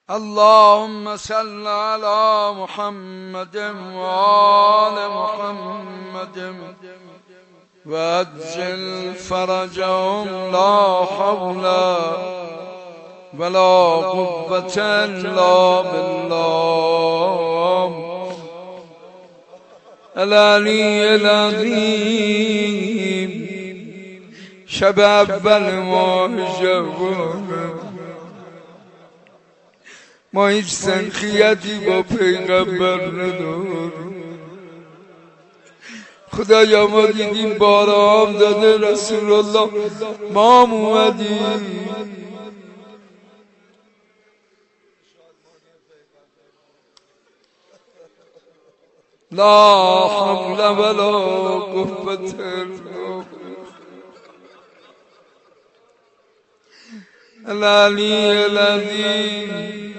اللهم صل على محمد وآل محمد وعجل فرجهم لا حول ولا قوة إلا بالله العلي العظيم. شب اول ما هیچ سنخیتی با پیغمبر نداریم. خدایا ما دیدیم بارام داده رسول الله، ما اومدیم. لا حول ولا قوة الا العلی العظیم.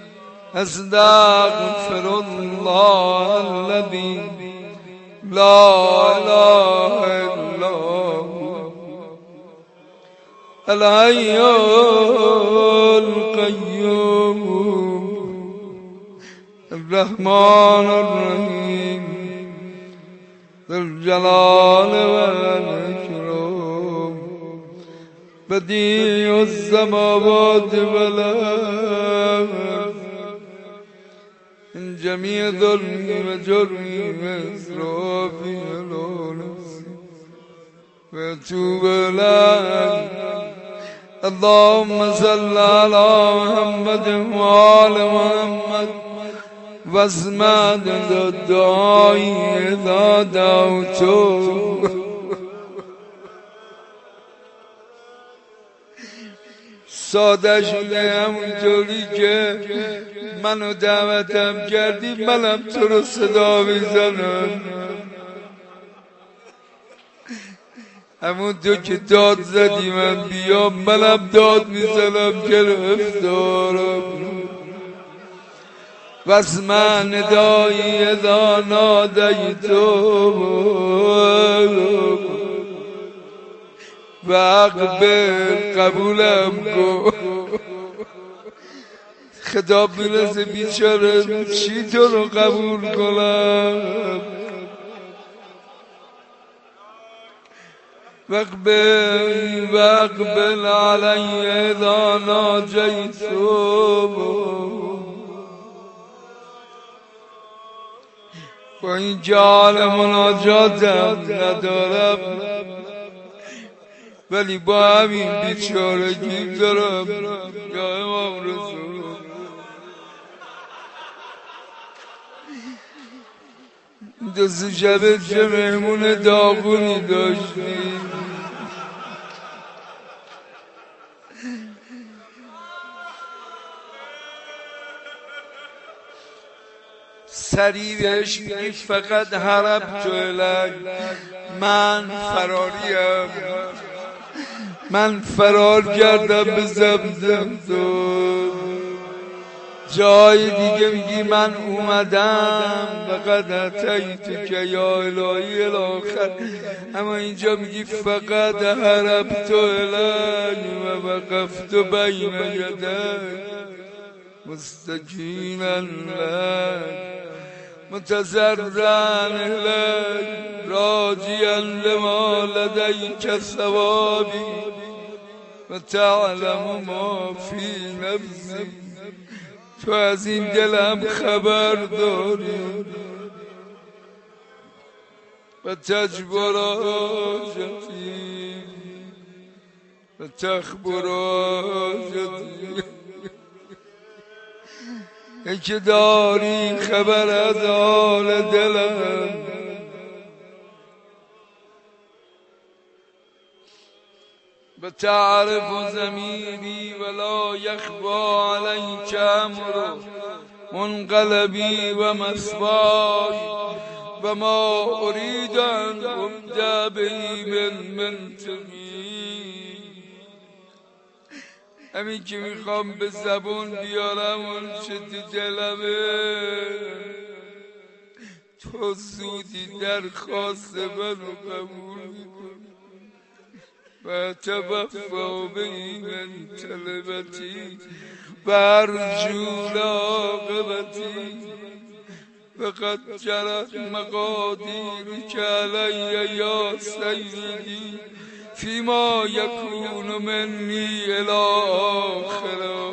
استغفر الله الذي لا اله الا هو الحي القيوم الرحمن الرحيم ذو الجلال والإكرام بديع السماوات والأرض من جميع ظلمي وجرمي وإسرافي على نفسي وأتوب إليك. اللهم صل على محمد وآل محمد واسمع دعائي إذا دعوتك. ساده شده همونطوری که منو دعوتم کردی منم تو رو صدا میزنم. همونطور که داد زدی من بیام منم داد میزنم که رفتارم. واسمع ندایی اذا نادیتو و اقبل قبولم کن. خطاب میرسه بیچاره چی تو رو قبول کنم. واقبل علی اذا ناجیتو. با این جال مناجاتم ندارم ولی با همین بیچارگی دارم یا امام رسول. دو سه شبه چه مهمون داغونی داشتی. سریع بهش میگی فقط حرب تو الک. من فراریم، من فرار کردم به زمزم تو. جای دیگه میگی من اومدم فقط اتیتو که یا الهی الاخر. اما اینجا میگی فقط حرب تو الک و وقفت بین یدک مستقیما لک متضرعا الیک راجیا لما لدیک ثوابی و تعلم ما فی نفسی. تو از این دلم خبر داری و تجبر آجتی و تخبر آجتی. ای که داری خبر از حال دلم. و تعرف ضمیری ولا یخفی علیک امر منقلبی و مثوای و ما ارید ان ابدأ به منطقی. همین که میخوام به زبون بیارم اون چه تو دلمه. تو زودی درخواست منو قبول میکنی و توفا به من طلبتی برجو لاقبتی فقد جرت مقادیرک علی یا سیدی فیما یکون منی الی آخر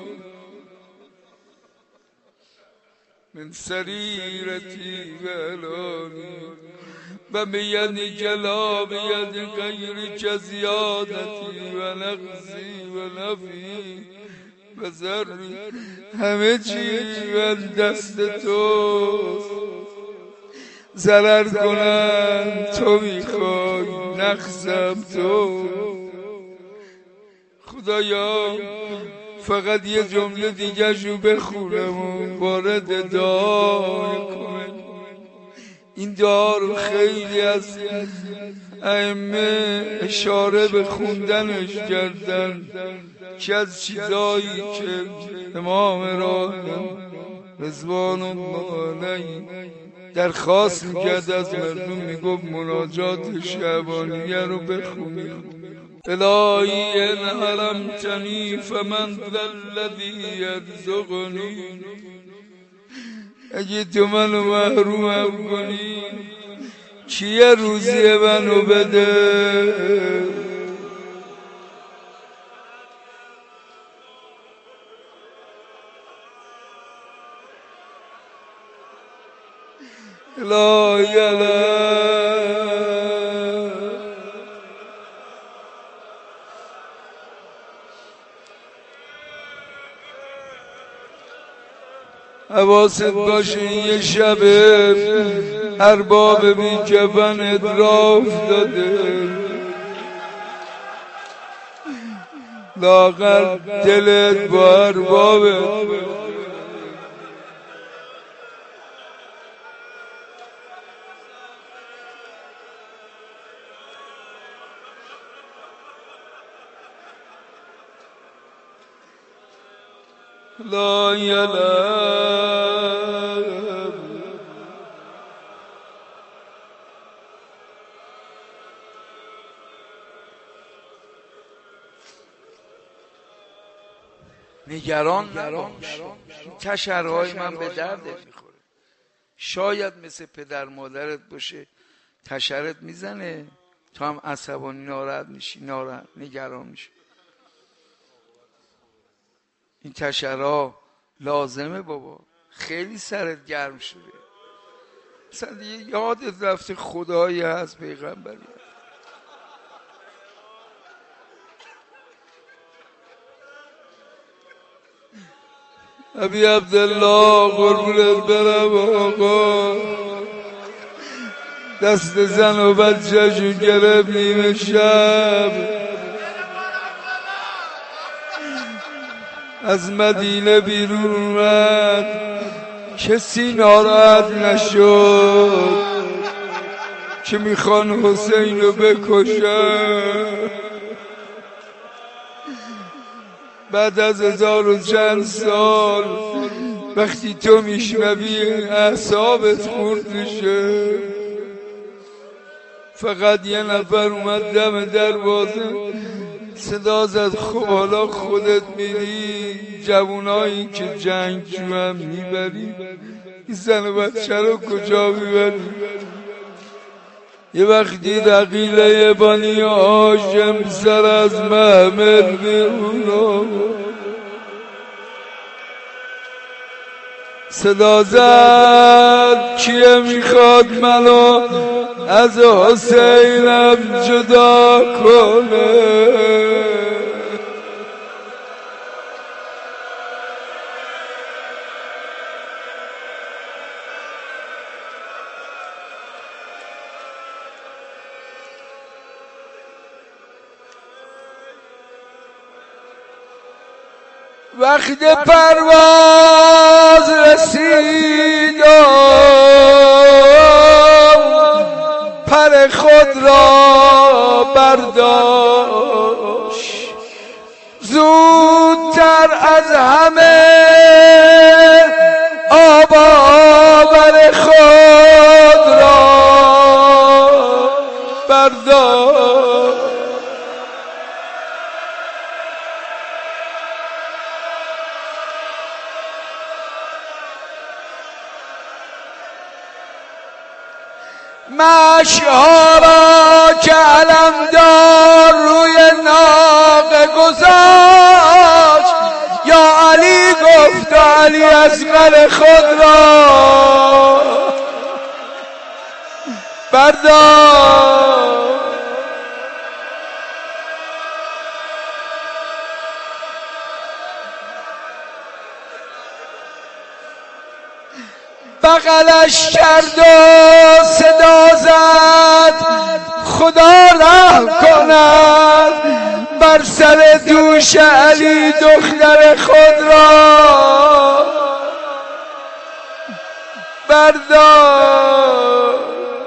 من سریرتی و علانی و بیدی جلا بیدی غیرک زیادتی و نقصی و نفی و ذری همه چی و دست توست ضرر کنن تو میخوای نقصم تو خدایا فقط یه جمله دیگه شو بخونم و وارد دعا کنم این دعا رو خیلی از ائمه اشاره به خوندنش کردن که از چیزایی که امام راهنما رضوان الله علیه درخواست میکرد از مردم میگفت مناجات شعبانیه رو بخونید الهی ان حرمتنی فمن ذا الذی یرزقنی اگه تو منو محرومم کنی کیه روزی منو بده الهی حواست باشه یه شب ارباب بی کفن اطراف داده لاغر دلت با اربابت لا یلم نگران نباش این تشرهای من به دردت میخوره شاید مثل پدر مادرت باشه تشرت میزنه تو هم عصبانی ناراحت میشی نگران میشی این تشرها لازمه بابا خیلی سرت گرم شده مثلا دیگه یادت رفته خدایی هست پیغمبری ابی عبدالله قربونت برم آقا دست زن و بچه‌شو گرفت نیمه شب از مدینه بیرون اومد کسی ناراحت نشد که میخوان حسین رو بکشن بعد از 1000 و چند سال وقتی تو میشنوی اعصابت خورد میشه فقط یه نفر اومد دم دروازه صدا زد خب حالا خودت میری جوانایی که جنگجو هم میبری این زن و بچه رو کجا میبری یه وقتی عقیله بانی هاشم سر از محمل بیرون صدا زد کیه میخواد منو از حسینم جدا کنه وقت پرواز رسید پر خود را برداشت زودتر از همه آباور خود را برداشت مشها را که علمدار روی ناقه گذاشت، یا علی گفت علی اصغر خود را بردار. بغلش کرد و صدا زد خدا رحم کند بر سر دوش علی دختر خود را بردار.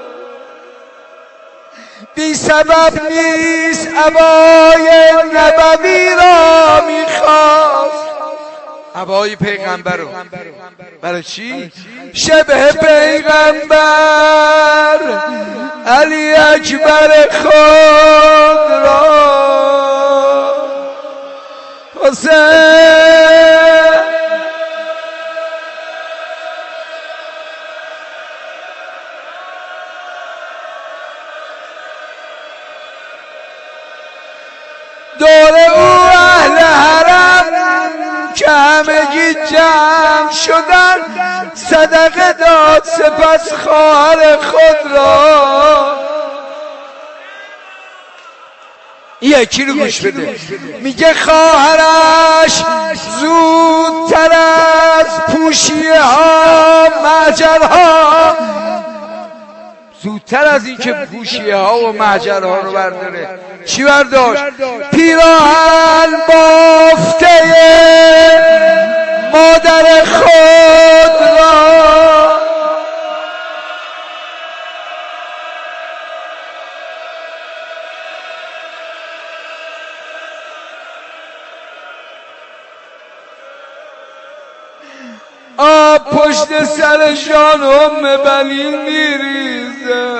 بی سبب نیست عبای نبوی را میخواست، عبای پیغمبر رو. برای چی؟ شبه پیغمبر علی اکبر خود را حسین. دور او اهل حرم که همگی جمع شدن صدقه داد، سپس خواهر خود را. یکی رو گوش بده، میگه خواهرش زودتر از پوشیه ها معجرها، زودتر از این که پوشیه ها و معجرها رو برداره، چی برداشت؟ پیراهن بافته مادر خود را. آب پشت سر جان ام بنی میریزه،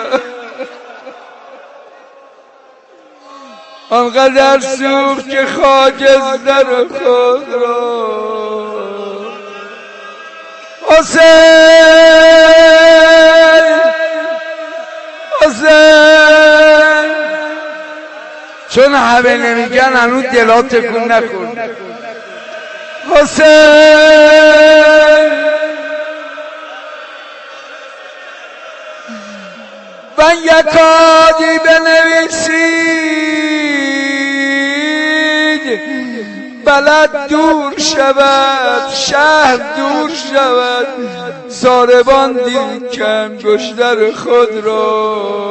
آنقدر سوخت که خاک از در خود را. حسین حسین، چون همه نمیگن هنوز دلا تکون نخورد. حسین من یکادی بنویسید بلد دور شود، شهر دور شود، ساربان دید که انگشتر خود را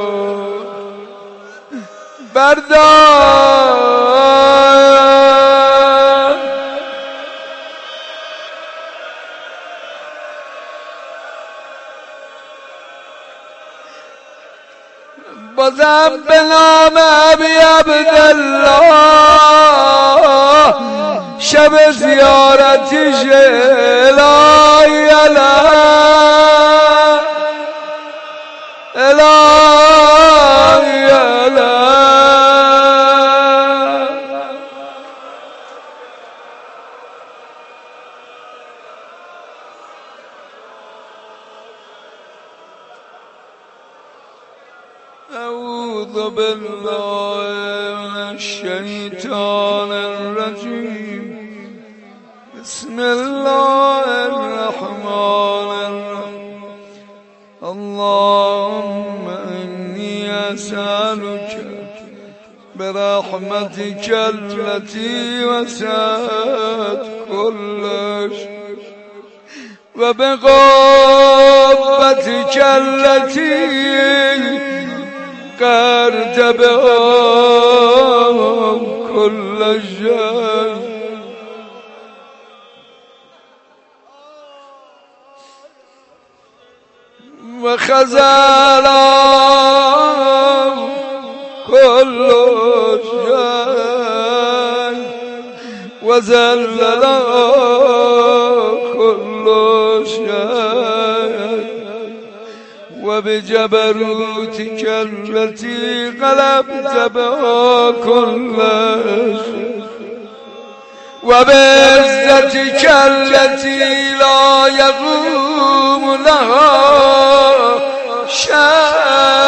بردار. بازم به نام ابی عبدالله شب زیارتش الهی الهی اعوذ بالله من الشیطان الرجیم. بسم الله الرحمن الرحیم. اللهم انی اسألک برحمتک التي وسعت كل شيء وبقوتك التي قرت بهم كل شيء وخزل كل شيء وذلل كل شيء وبجبروتك التي غلبت بها كل شيء وبعزتك التي لا يقوم لها شيء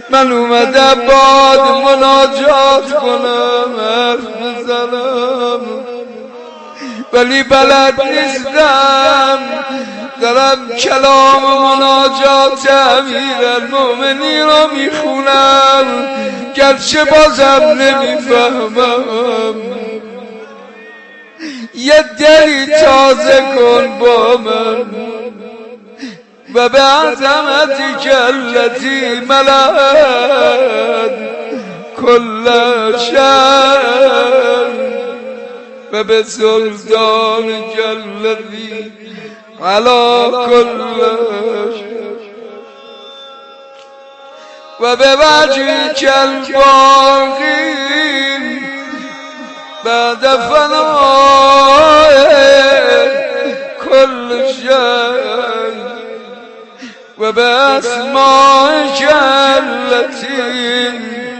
من اومدم باد مناجات کنم حرف بزنم ولی بلد نیستم دارم کلام مناجات امیرالمومنین رو میخونم گرچه بازم نمیفهمم یه دلی تازه کن با من و به عظمتک التی ملأت کل شأن و به سلطانک الذی علی کل شأن و به وجهک الباقی بعد فناء کل شأن و به اسمائک التی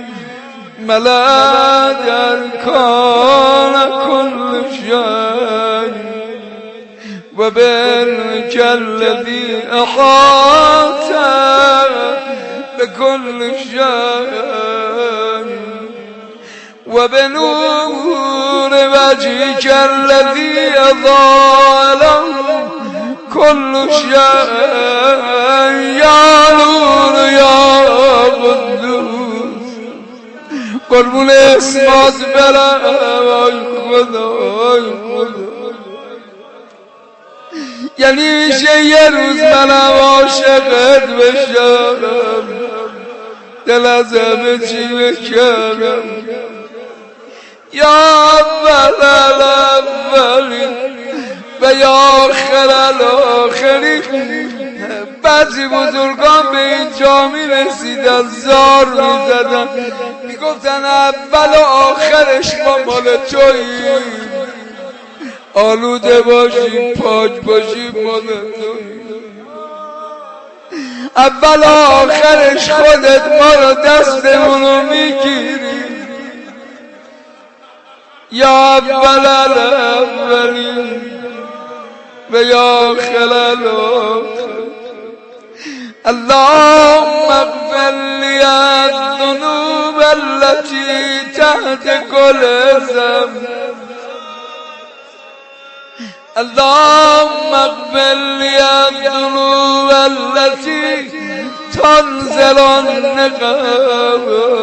ملأت ارکان کل شأن و به علمک الذی احاط بكل شأن و به نور وجهک الذی اضاء له كل شأن یا نور یا قدوس قربون اسمات برم آی خدا یعنی میشه یه روز منم عاشقت بشم دل از همه چی بکنم یا اول الاولی و یا آخر الاخری بعضی بزرگان به این جا میرسیدن زار میزدن میگفتن اول و آخرش ما مال توییم آلوده باشیم پاک باشیم مال توییم اول و آخرش خودت ما رو دستمونو میگیری یا اول الاولین و یا آخر الاخر اللهم اغفر لی الذنوب التي تحت كل ذنب اللهم اغفر لي الذنوب التي تنزل النقم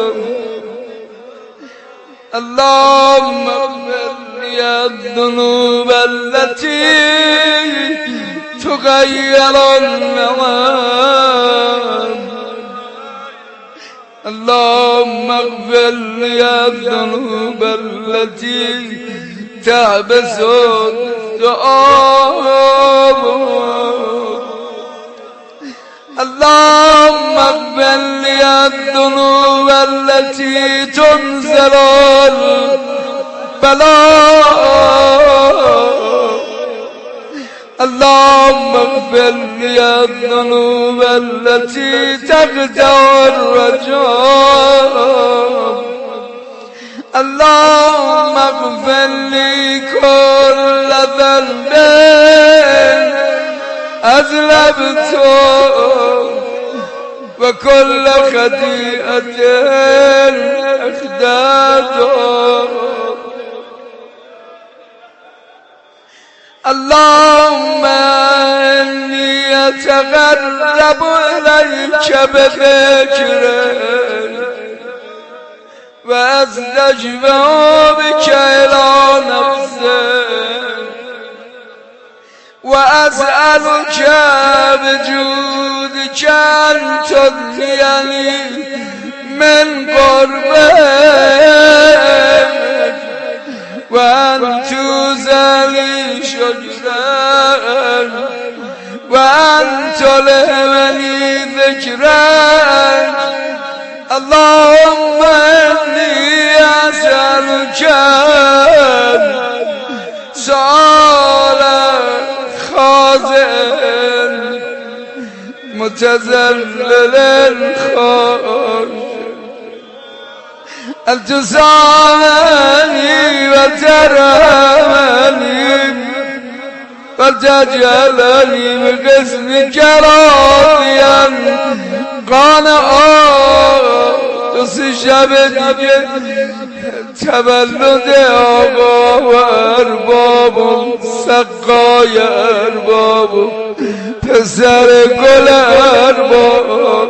اللهم اغفر لي الذنوب التي تغير النعم اللهم اغفر لي الذنوب التي تعبس الدعاء اللهم اغفر لي الذنوب التي تنزل البلاء اللهم اغفر لي الذنوب التي تقطع الرجاء اللهم اغفر لي كل ذنب أذنبته وكل خطيئة أخطأته اللهم إني أتقرب إليك بذكرك وأستشفع بك إلى نفسك وأسألك بجودك أن تغنيني من قربك وأن توزلي شجرك وأن تلهمني ذكرك اللهم إني أسألك سؤال خاضع متذلل خاشع أن تسامحني وترحمني وتجعلني بقسمك راضيا قان دو سه شب دیگه تولد آقا و ارباب و سقای ارباب و پسر گل ارباب.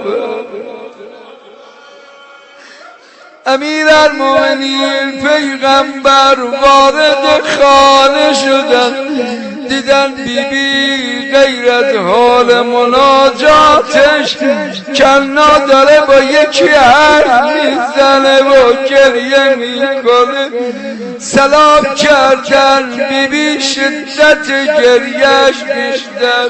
امیرالمومنین پیغمبر وارد خانه شدن، دیدن بیبی غیر از حال مناجاتش کنا داره با یکی حرف میزنه و گریه میکنه. سلام کردن، بیبی شدت گریهش بیشتر.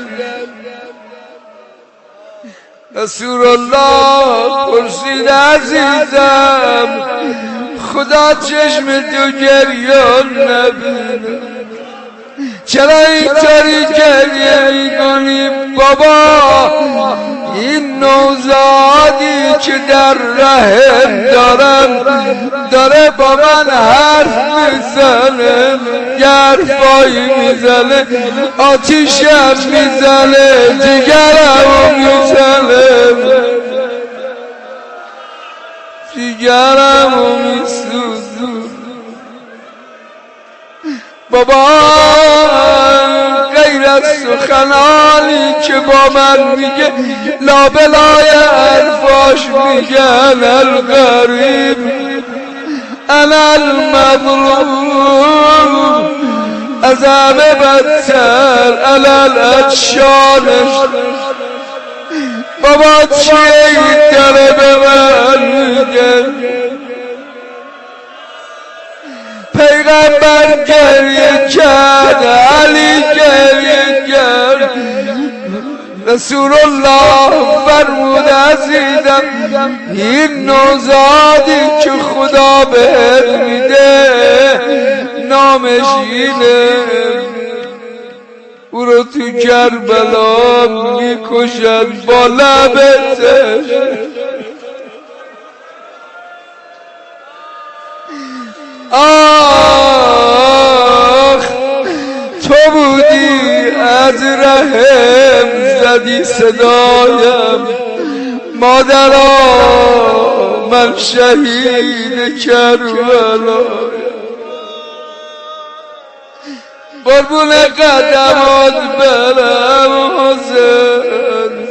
رسول الله پرسید عزیزم خدا چشم تو گریان نبینه، چرا اینطوری گریه میکنی؟ بابا این نوزادی که در رحم دارم داره با من حرف میزنه، حرفایی میزنه، آتیشم میزنه، جگرم میزنه، جگرم میسوزه. بابا غیر از سخنانی که با من میگه لابلای حرفاش میگن الغریب انا المظلوم، از همه بدتر علل ادشانش. بابا چیه این داره به من میگه؟ پیغمبر گریه کرد، علی گریه کرد. رسول الله فرمود عزیزم این نوزادی که خدا بهت میده نامش اینه، او رو تو کربلا میکشد با لبتش. آخ تو بودی از رحم زدی صدایم، مادرا من شهید کربلایم. قربون قدمات برم حسین،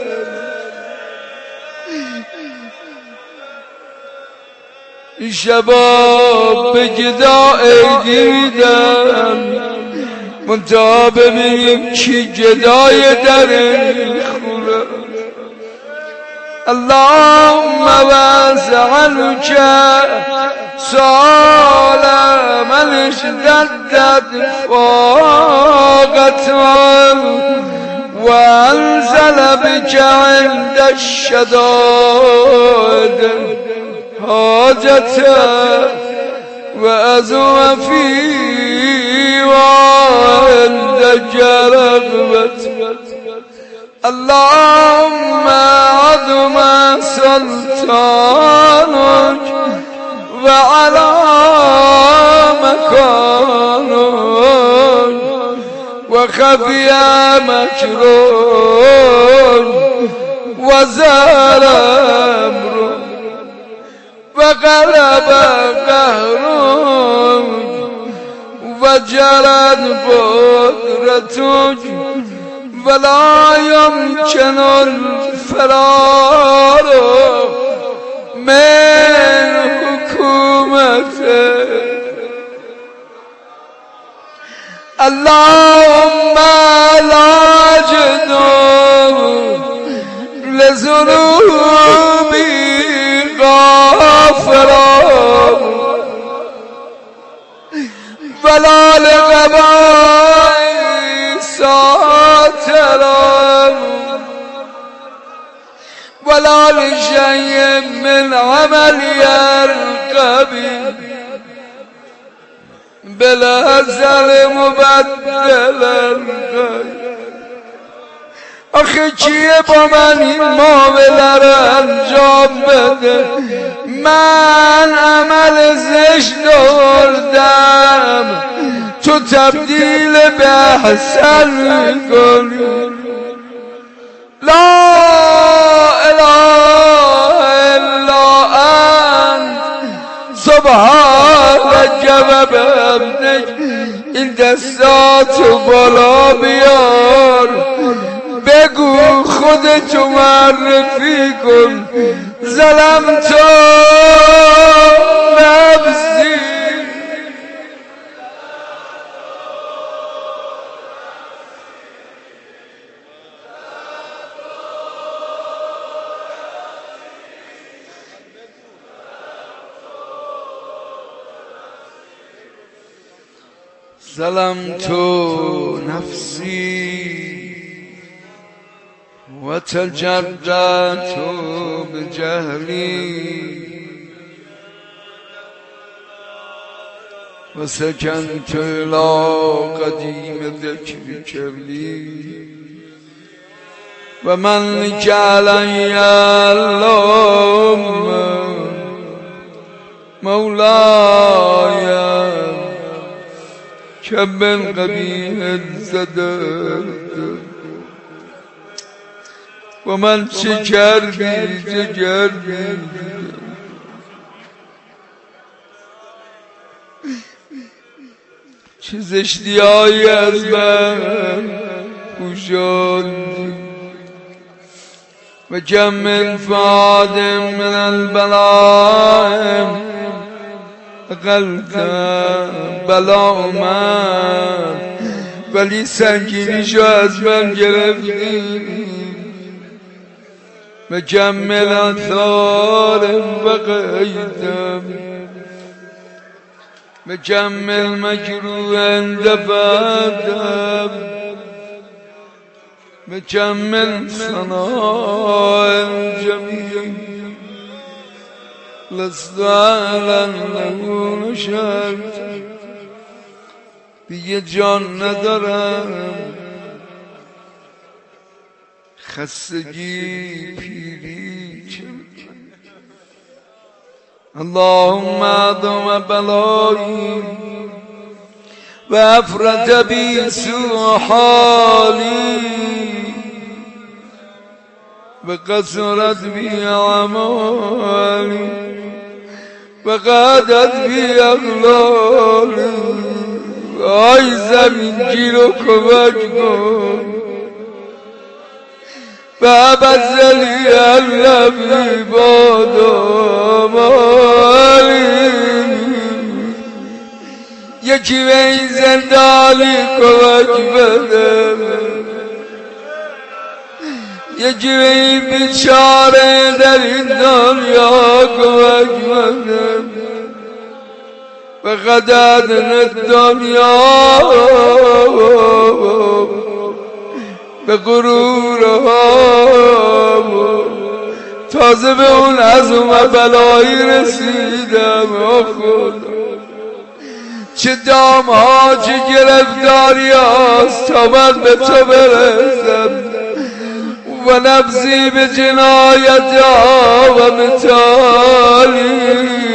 این شباب به گدا عیدی میدن، منتها ببینیم کی گدای در میخوره. اللهم واسعنک سال من اشتدت فاقتهم وانزل بك عند الشدائد حاجته وأزم فيه وعندك رغبته. اللهم عظم سلطانك وعلى مكانك وخفي مكرك وزار أمرك وغلب قهرك وجرت قدرتك ولا يمكن الفرار من حكومته. اللهم لا أجد لذنوبي غافرا ولا لغبائي ساترا ولا لشيء من عملي القبيح بالأزل مبدلا. آخه کیه با من این معامله رو انجام بده؟ من عمل زشت آوردم، تو تبدیل به احسن میکنی. لا اله و به ابنک این دستاتو بالا بیار بگو خودتو معرفی کن ظلمتو نفسی ظلمت نفسی و تجردت بجهلی و سکنت الى قدیم ذکرک لی و من که علی اللهم مولاي كم من قبیح زدت و من چه کردی چه زشتی‌هایی از من پوشاندی و کم من فاد من البلاء قلت بلا اومد ولی سنگینیشو از من گرفتی و کمل اثار بقیتم و کمل مجروح دفعتم و کمل صناع جمیل لست على نمون شرط دیگه جان ندارم خستگی پیری اللهم اعظم بلایی و افرت بی سوء حالی و قصرت بی اعمالی و قعدت بی اغلالی آی زمینگیر و کمک کن و ابزلی النبی بادامالی یکی به این زندانی کمک بده یکی به این بیچاره در این دنیا کمک بده و قدر دنیا به غرورها تازه به اون عظم بلایی رسیدم خدا چه دام ها چه گرفتاری هاست تا من به تو برسم و نفسی به جنایت ها و متالی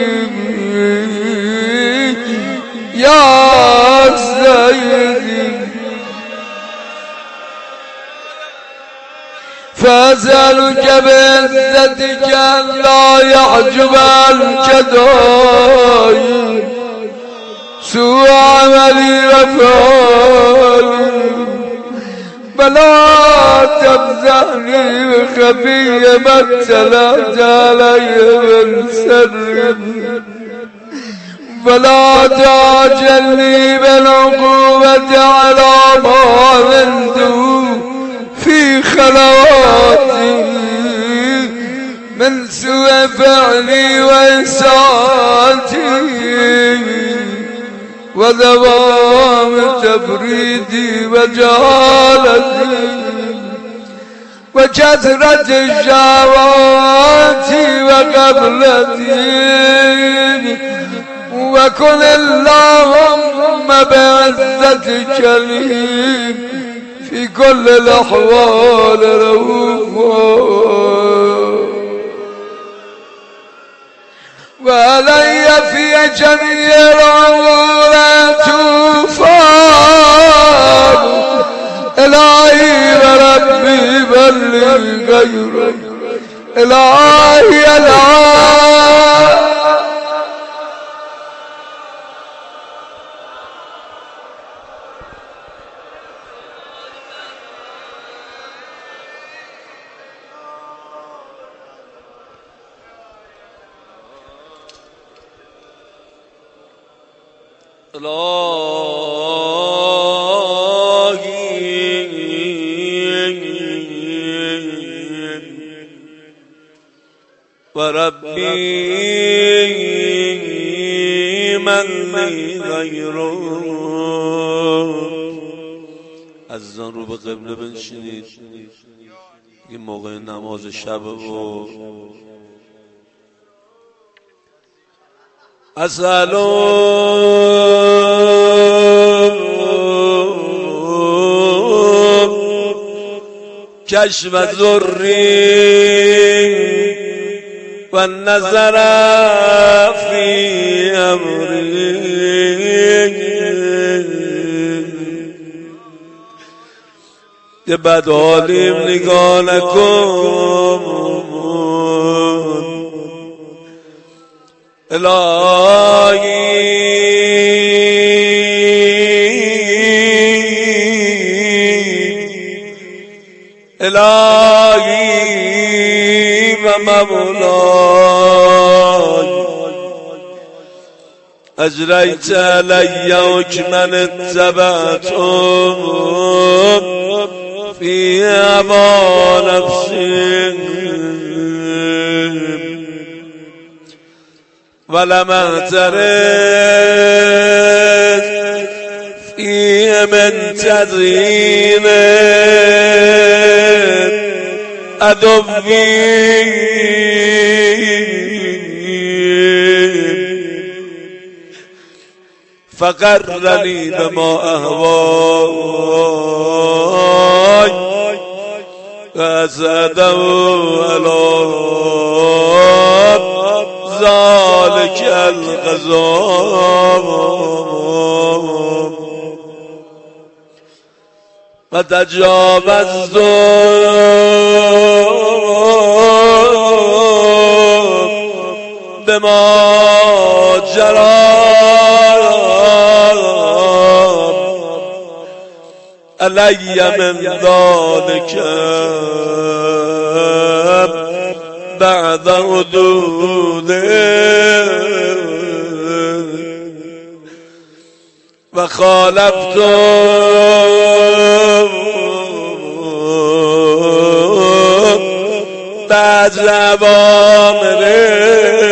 یا سیدی فأسألك بعزتك أن لا يحجب عنك داعي سوء عملي وفعلي ولا تمزحني بخفي ما ابتلأت علي من سر ولا تعجلني بالعقوبة على ما عملت في خلواتي من سوء فعلي وإساءتي ودوام تفريدي وجهالتي وكثرة الشهوات وقبلتي وكن اللهم بعزتك لي في كل الأحوال رؤوفا وعلي في جميع الأمور توفان إلهي وربي بلغ غيرك إلهي و ربی من غیره. عزیزان رو به قبله بنشینید، این موقع نماز شب و اسألو کشف ذری و نظر فی امری که بدحالیم نگاه نکن الهی و مولای اجریت علی حکما اتبعتم فی هوی نفسی ولم اعترض فی من تدین عدوی فقرنی بما اهوای فزاده علی ذلك القضاء فتجاوزت بما جرى علي من ذلك بعد حدوده و خالفت بعد اوامره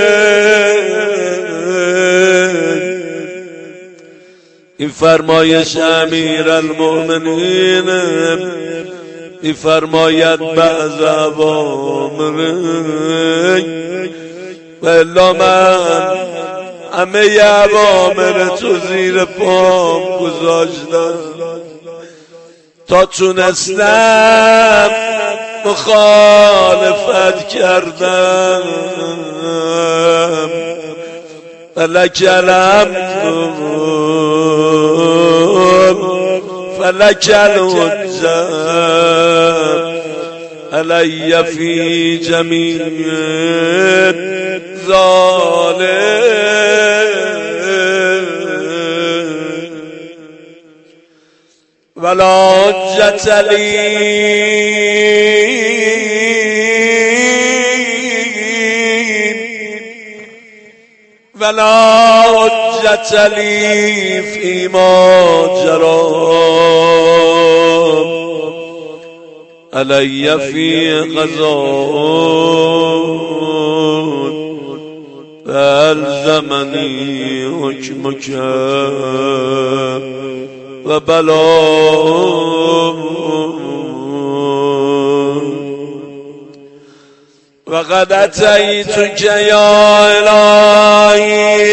این فرمایش امیر المؤمنین می فرماید بعض اوامره و الا من همه اوامر تو زیر پام گذاشتم تا تونستم مخالفت کردم. فلک الحمد فلک الحجة علی فی جمیع ذالک ولا حجة لی ولا حجة لی فیما جرى علی فی قضاء فالزمنی حکمک و بلاء وقد اتیتک یا الهی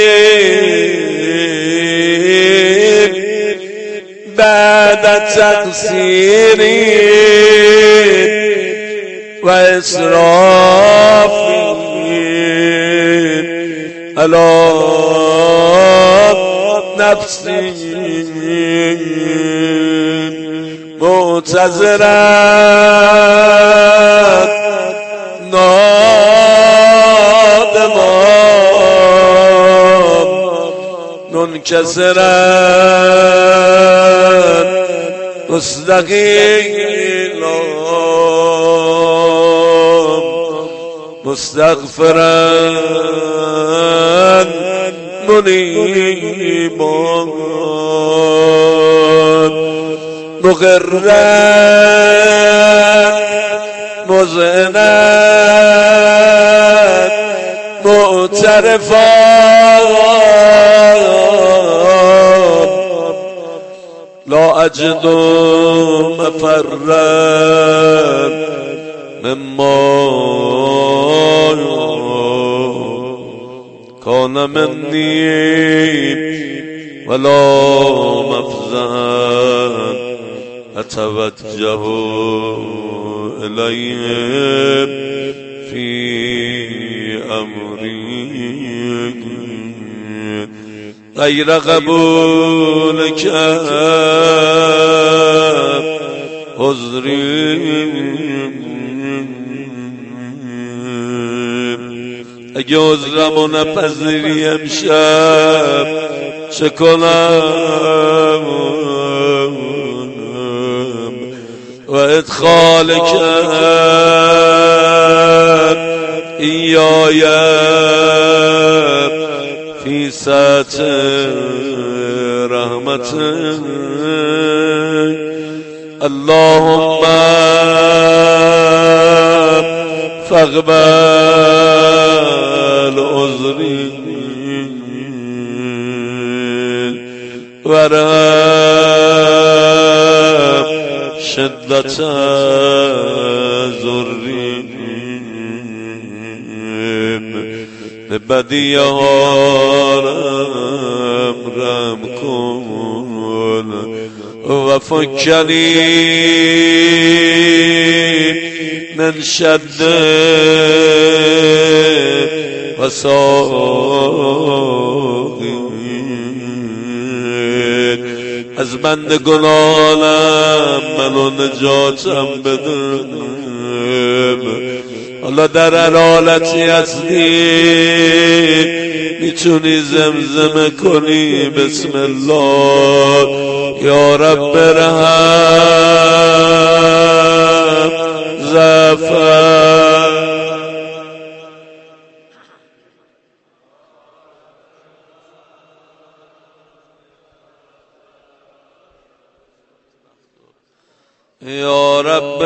بعد تقصیری و اسرافی علی نفسی معتذرا نادمان منکسرا مستقیلا مستغفرا منیبان مقرن مذعنن معترفان لا اجد مفرا مما كان مني ولا مفزعا اتوجه اليهم في امري غير قبولك عذري اگه عذرمو نپذیری امشب چه کنم و ادخال کرد ایای فی سطح رحمت اللهم فاقبل عذری ورحم شدت ضری به بدیه ها رم کن و فکنی من شد و ساقی از بند گناهانم منو نجاتم بده حالا در هر حالتی هستی میتونی زمزمه کنی بسم الله یا رب رحم زفر یا رب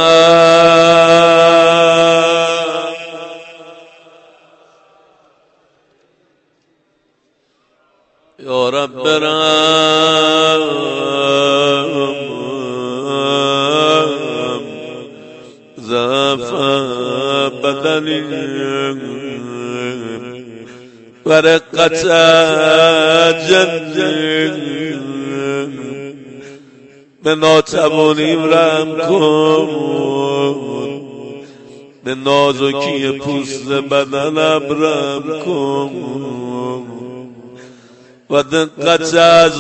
رحم یا رب رحم ضعف بدنی و رقت جدی به ناتوانیم رحم کن به نازکی پوست بدنم رحم کن و دقت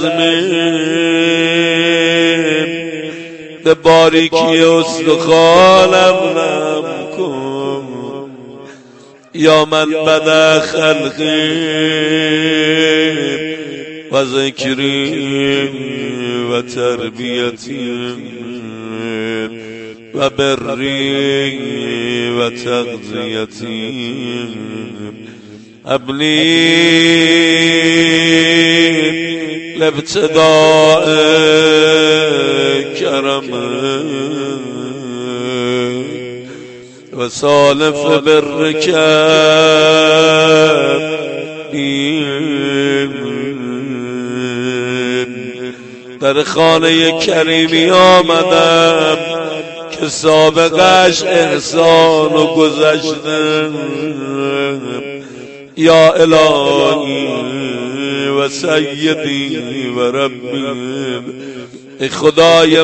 عزمیم به باریکی استخوانم رحم کن یا من بد خلقیم و ذکری و تربیتی و بری و تغذیتی ابلی لابتداء کرم و سالف برکت در خانه کریمی آمدم که سابقش احسان و گذشته یا الهی و سیدی و ربی ای خدای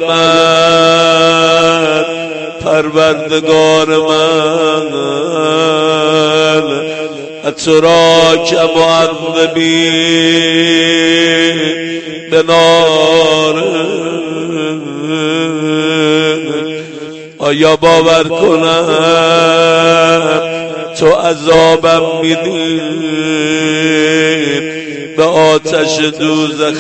من پروردگار من اتراک معذبی به نار آیا باور کنم تو عذابم میدی به آتش دوزخ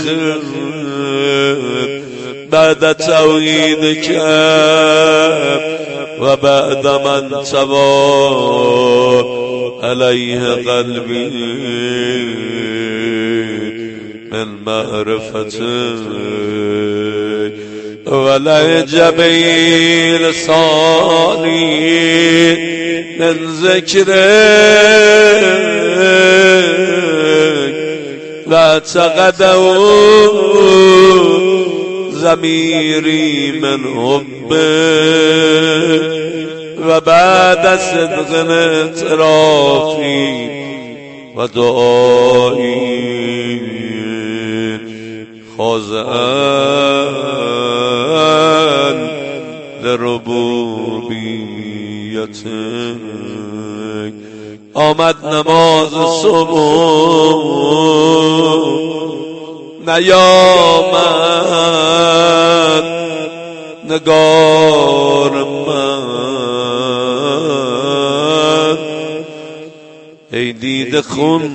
بعد توحید کرد و بعد من توا عليه قلبي من معرفتك وليجبي لساني من ذكرك واعتقدوا ضميري من حبك وبعد صدق اعترافي ودعائي خاضعا لربوبیتك آمد نماز صبح نیامد نگار من ای دیده خون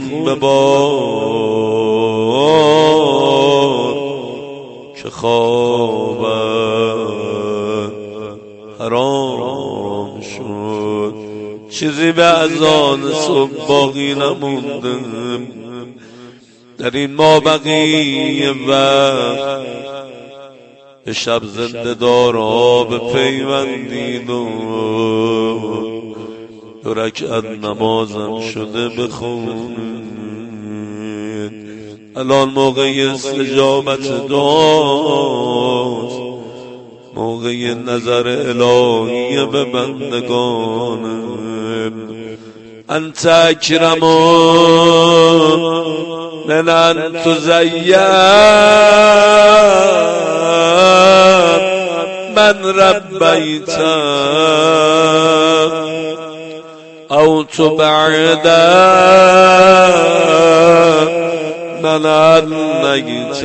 ببار که خوابم حرام شد چیزی به اذان صبح باقی نموندم در این مابقی وقت به شب زنده دارا به پیوندید و دو رکعت نمازم شده بخونید الان موقع استجابت دعاست موقع نظر الهی به بندگانم انت اکرم من ان تزین من ربیت او تبعد من عنیت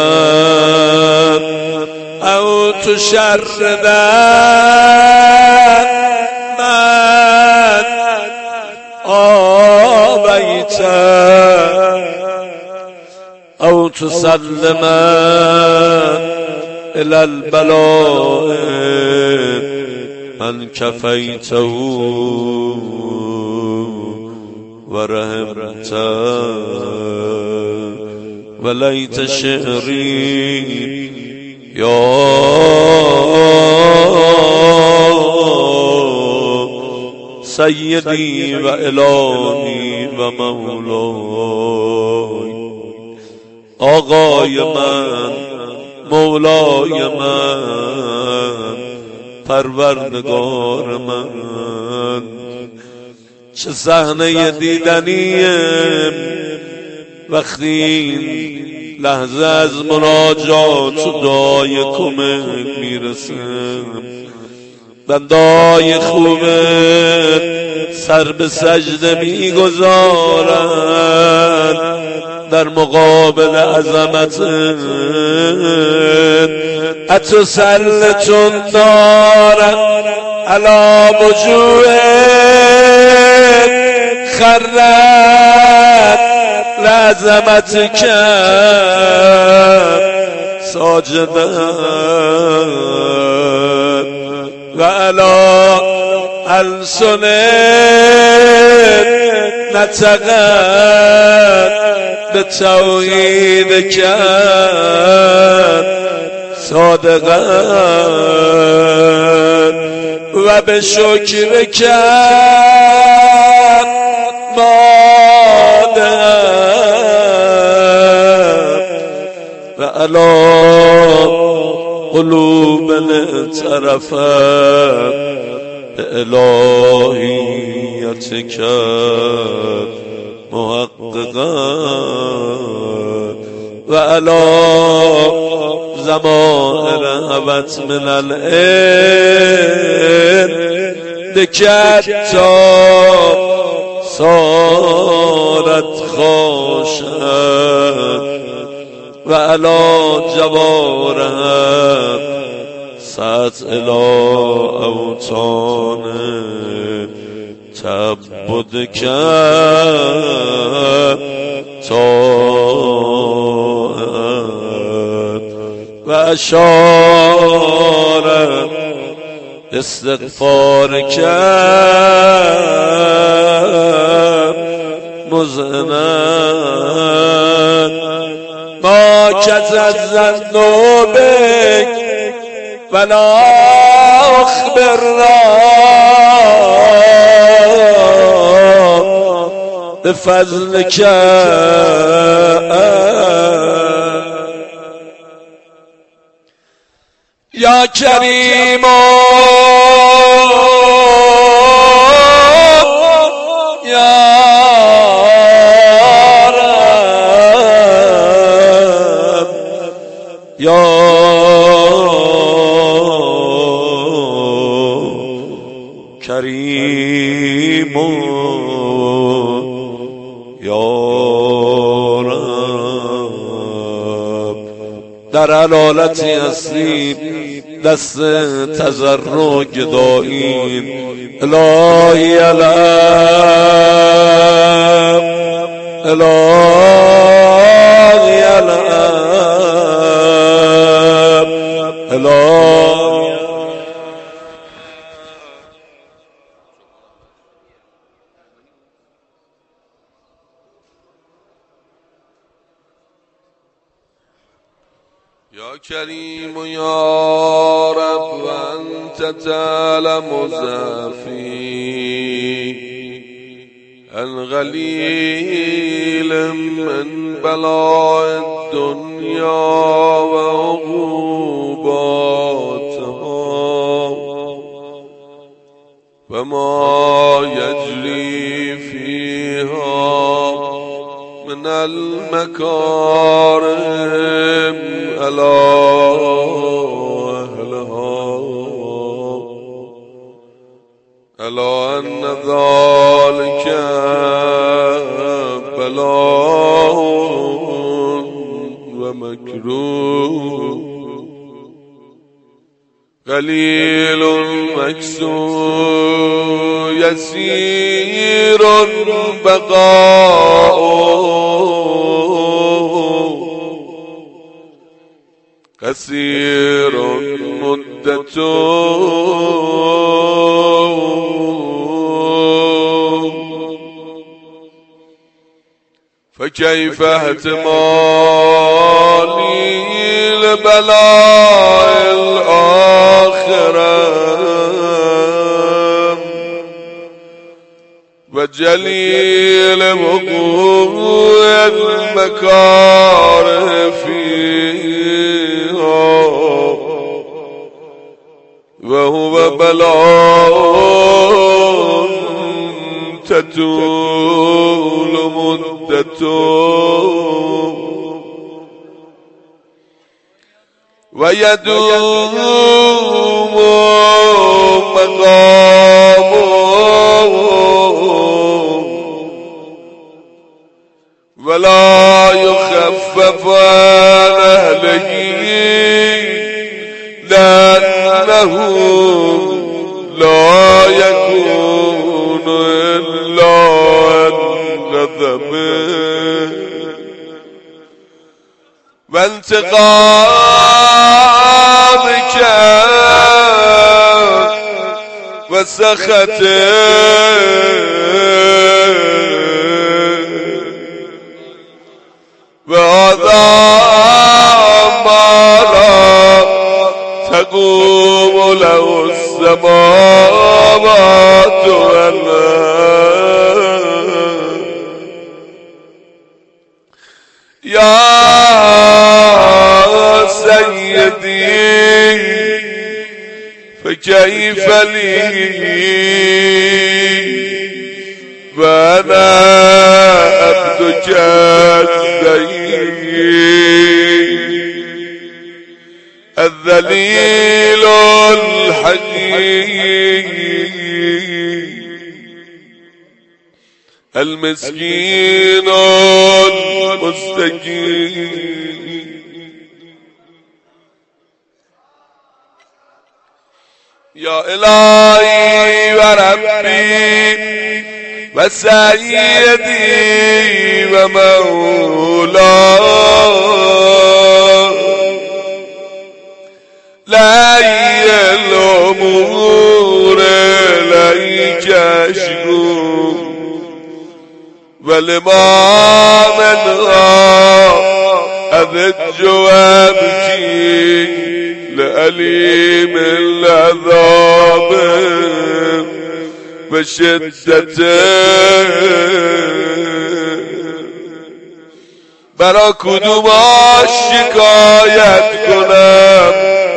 او تشرد من آبیت او تسلم الى البلاء من کفیته ورحمته ولیت شعری یا سیدی و الهی و مولای آقای من مولای من پروردگار من چه صحنه دیدنیم وقتی این لحظه از مناجات و دعای کمک میرسم بندای خوبت سر به سجده میگذارند در مقابل عظمتت اتسلط النار علی وجوهک خرت لعظمتک ساجدا و علی السنت نطقت بتوحیدک صادقا و به شکرک مادر و علی قلوب اعترفت به الهیتک محققا و علی ضمائر هوت من العلم دکتا صارت خاشعت و علی جوارحت سات الى اوطان تعبد کرد طاعت و اشار استغفار کرد مزنت ما كتز النوبك ولا أخبرنا بفضلك يا كريم يا رب يا كريم يا رب در علالتی هستیم دست تضرع گداییم الهی علم الهی علم الهی يا كريم يا رب أنت تعلم زافي الغليل من بلاء الدنيا وعقوباتها وما يجري فيها من المكارم على أهلها ألا أن ذلك بلاء ومكروه قليل مكسور يسير بقاء كثير مدته فكيف احتمالي لبلاء الآخرة وجليل وقوع المكاره فيها وهو بلاء تطول مدته ويدوم مقامه ولا يخفف عن أهله لأنه لا يكون إلا عن غضبه وانتقامك وسخطه وهذا ما لا تقوم له السماوات والأرض يا سيدي فكيف لي وأنا عبدك الذليل الحقير المسكين المستكين يا إلهي وربي وسيدي ومولاي لا الأمور إليك أشكو ولما منها أذج وأبكي لأليم العذاب وشدته برا کدوماش شکایت کنم،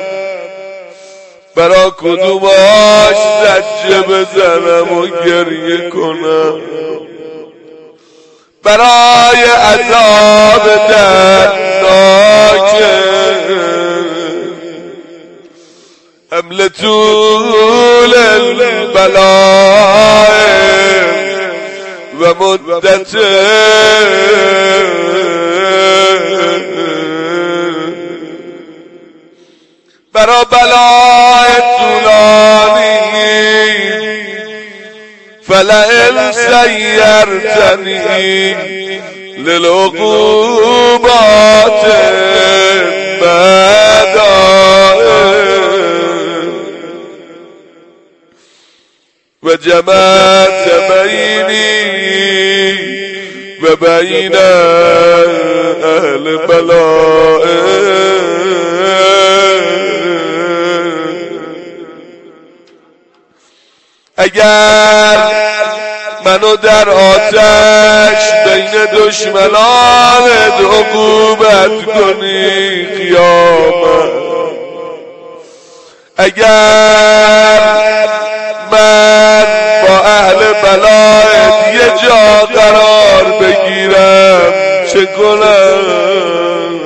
برا کدوماش زجه بزنم و گریه کنم، برای عذاب دردناکه حمل طول البلاء و مدت برا بلای طولانی فلئن سیرتنی للعقوبات و جمعت بینی و بین اهل بلاء اگر منو در آتش بین دشمنانت عقوبت کنی قیامت، اگر من با اهل بلایت یه جا قرار بگیرم چه کنم؟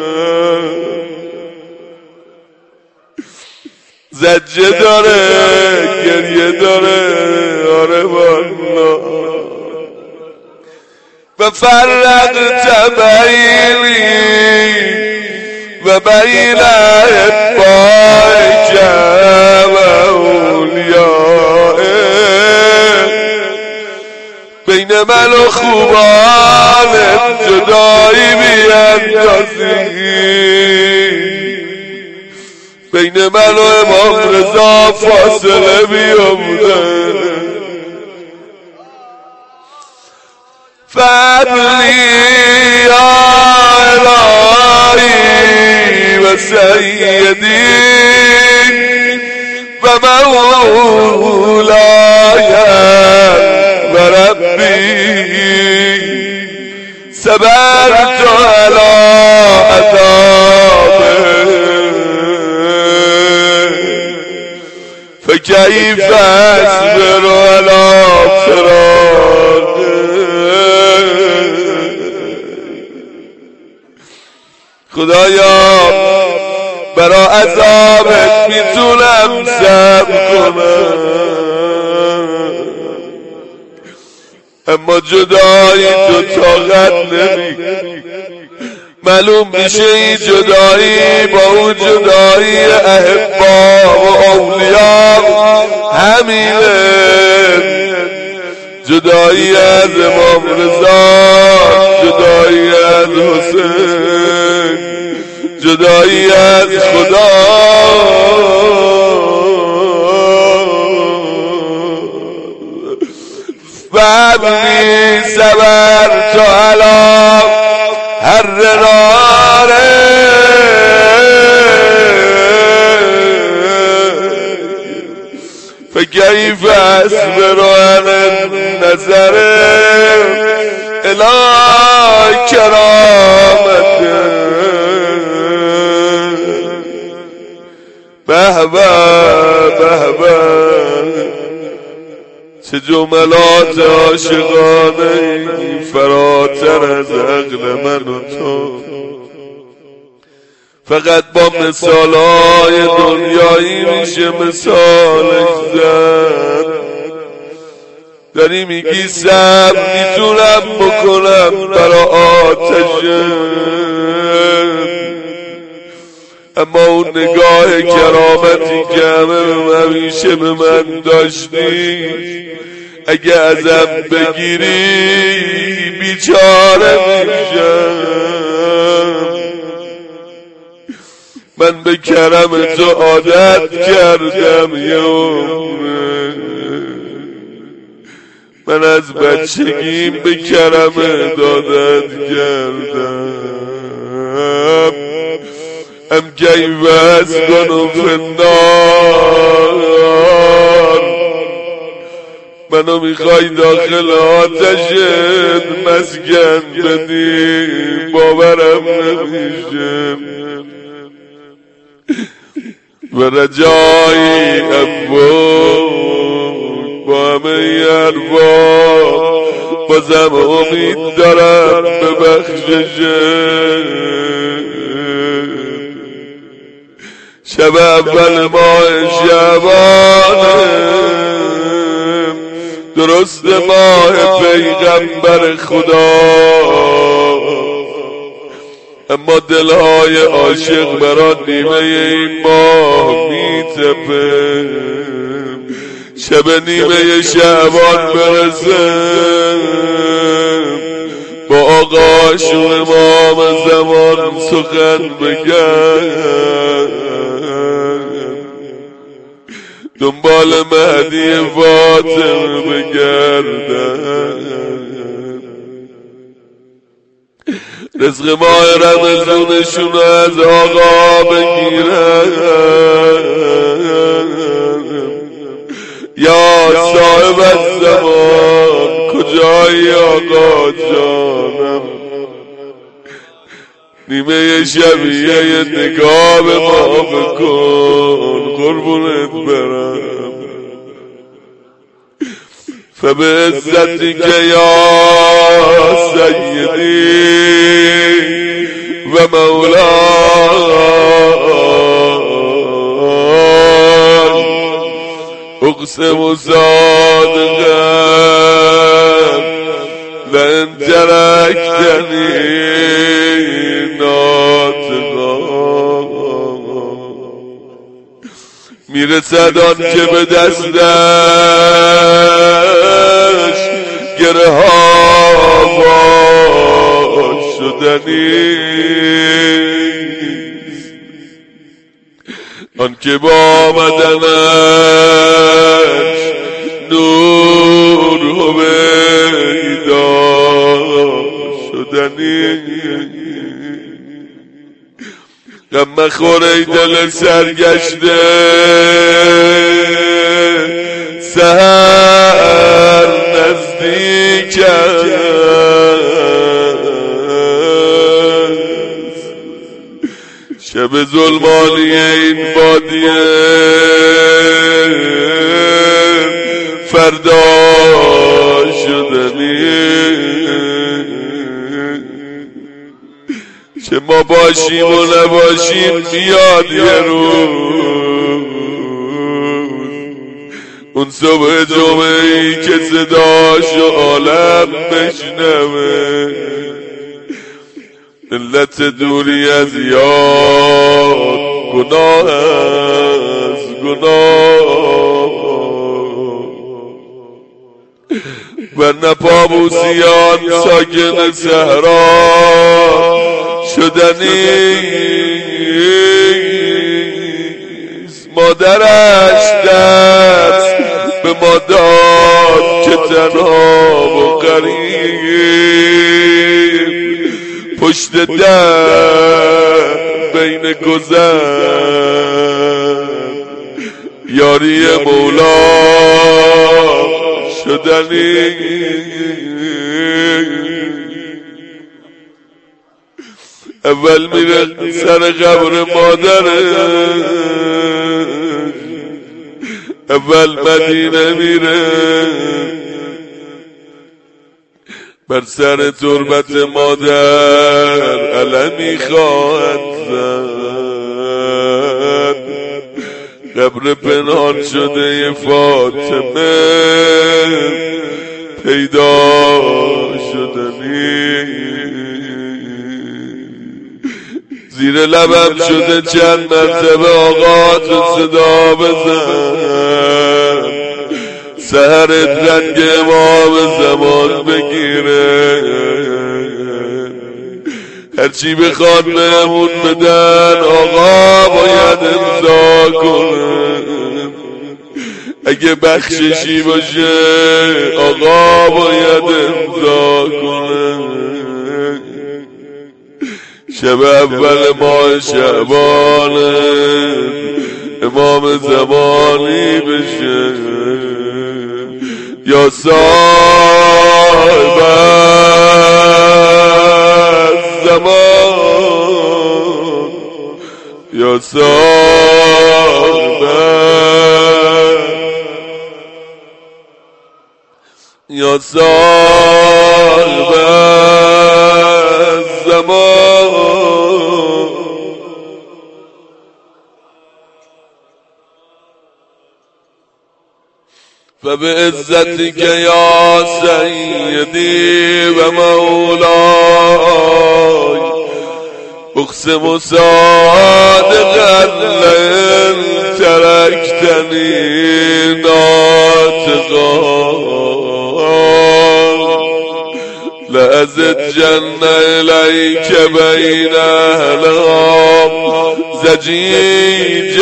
زجه داره، گریه داره، آره والله. و فرقت بینی و بین اتباعک و اولیائک، بین من و خوبانت جدایی بیندازی، بین من و امام رضا فاصله بیاموزه. فابلی یا الهی و سیدی و مولای و ربی، صبرت علی عذابه فكيف أصبر على فراقه. خدایا برا عذابت میتونم صبر کنم، اما جدایی تو طاقت نمی. معلوم میشه این جدایی با اون جدایی احبا و اولیاء همینه. جدایی از امام رضا، جدایی از حسین، جدایی از خدا. فابنی صبرت علی هر ناره فكيف أصبر على النظر إلى كرامته. بهبه بهبه چه جملات عاشقانه فراتر از عقل من و تو. فقط با مثالهای دنیایی میشه مثالش زد. داری میگی صبر میتونم بکنم برا آتشت، اما اون نگاه کرامتی که همه همیشه به من داشتی اگه ازم بگیری بیچاره میشم. من به کرم تو عادت کردم یه عمره، من از بچگیم به کرم دادت کردم ام کیف اسکن فی النار منو میخوای داخل آتشت مسکن بدی باورم نمیشه و رجایی ابود با همه حرفا بازم امید دارم به بخششت شب اول ماه شعبانه درست ماه پیغمبر خدا اما دلهای عاشق برا نیمه این ماه میتپه شب نیمه شعبان برسه با آقاشون امام زمان سخن بگن دنبال مهدی فاطمه بگردن رزق ماه رمضانشون از آقا بگیرن یا صاحب الزمان کجایی آقا جانم نیمه شبیه یه نگاه به ما بکن قربونت برم فبعزتک یا سیدی و مولاي اقسم صادقا لئن تركتني میرسد آن که به دستش گره ها باز شدنیست آن که با آمدنش نور هویدا شدنیست غم مخور ای دل سرگشته سحر نزدیک است شب ظلمانی این بادیه فردا شدنی که ما باشیم و نباشیم میاد یه روز اون صبح جمعه‌ای که صداشو عالم بشنوه علت دوری از یاد گناه از گناه ورنه پابوسیان ساکن صحرا شدنیست مادرش دست به ما داد که تنها و غریب پشت در بین گذر یاری مولا شدنیست اول میره سر قبر مادرش اول مدینه میره بر سر تربت مادر علمی خواهد زد قبر پنهان شده فاطمه پیدا شدنی زیر لبم شده چند مرتبه آقا تو صدا بزن سحرت رنگ امام زمان بگیره هرچی بخواد بهمون بدن آقا باید امضا کنه اگه بخششی باشه آقا باید امضا کنه. شب اول ماه شعبانه امام زمانی بشه. یا صاحب الزمان یا صاحب یا صاحب الزمان فبعزتك يا سيدي ومولاي اقسم صادقا لئن تركتني ناطقا لأزجن إليك بين أهلهم زجيج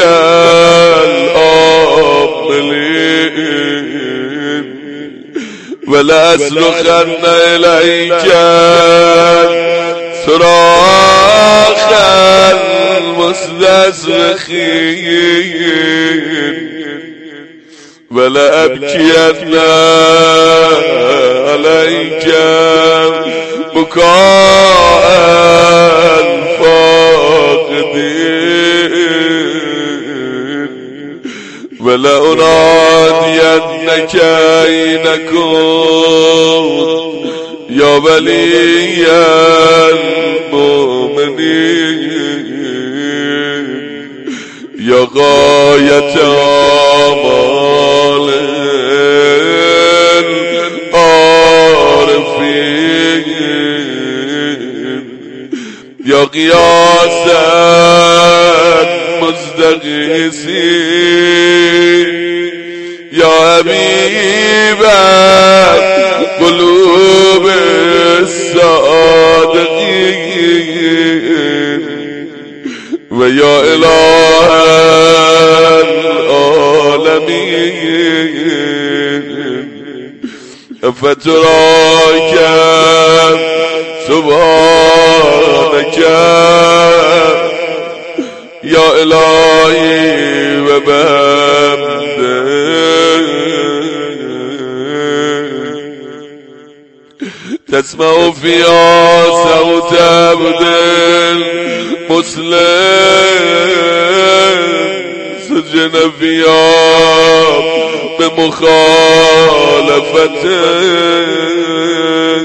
الآملين ولأصرخن إليك صراخ المستصرخين ولأبكين عليك بكاء الفاقدين ولأنادينك أين كنت يا ولي المؤمنين يا غاية آمال العارفين يا غياث المستغيثين يا حبيب قلوب الصادقين ويا إله العالمين فتراك سبحانك يا إلهي وبحمدك تسمع فيها صوت عبد مسلم سجن فيها بمخالفته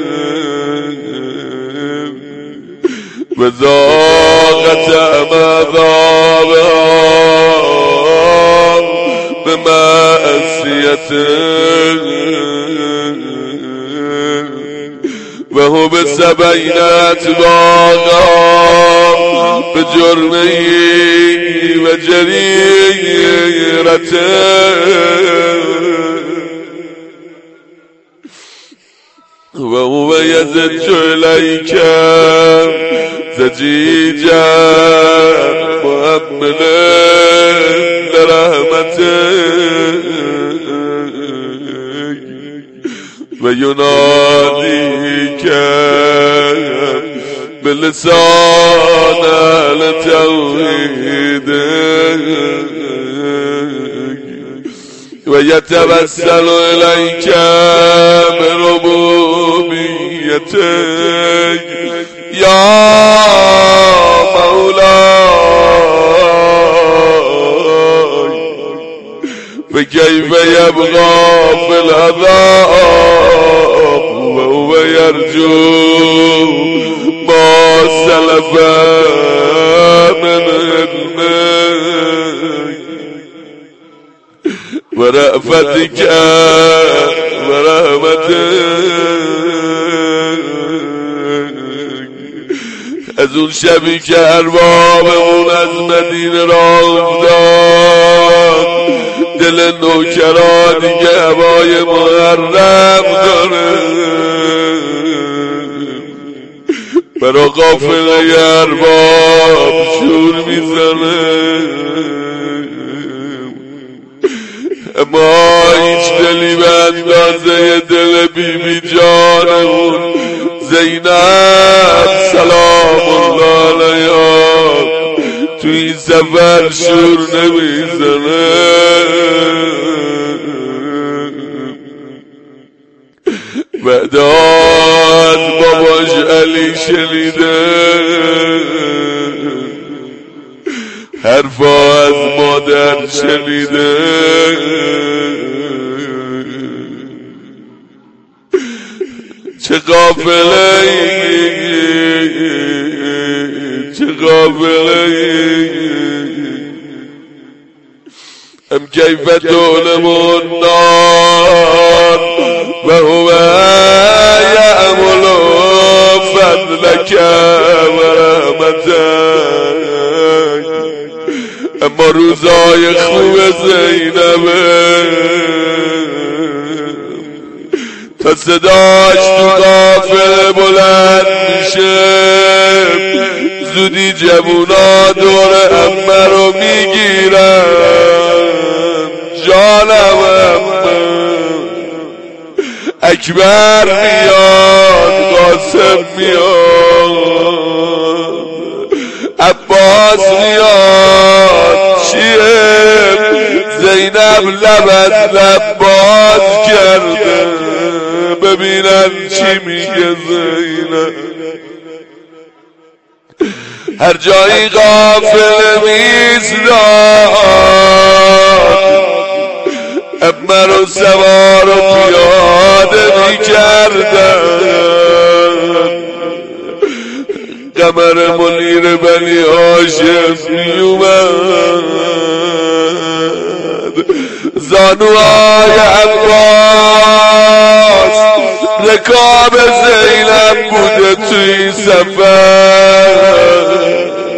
وذاقت مذابها بمعصيته وهو بالسبعين اتباعا بجرمه وجريرته وهو يزج إليك زجيجا مؤمنا لرحمتك ويناديك بلسان التوحيد ويتوسل إليك بربوبيتك يا مولاي فكيف يبغى في العذاب وهو يرجو ما سلف من علمك ورأفتك ورحمتك از اون شبی که اربابمون از مدینه را افتاد دل نوکرا دیگه هوای محرم داره برا قافله ارباب شور میزنه اما دلی به اندازه دل بیبی جانمون زینب سلام الله علیها تو این سفر شور نمیزنه. بعد از باباش علی شنیده حرفا از مادر شنیده چه قافله ای چه قافله ای ام کیف تولمون نار و هو یعمل فضلک و رحمتک. اما روزای خوب زینبه تا صداش تو قافله بلند میشه زودی جوونا دور عمه رو میگیرن. جانم عمه اکبر میاد، قاسم میاد، عباس میاد، چیه؟ زینب لب از لب باز کرده ببینن چی میگه زینب. هر جایی غافل میزداد عمه رو سوار و پیاده میکردن. قمر منیر بنی هاشم میومد، زانوهای عباس رکاب زینب بوده توی سفر.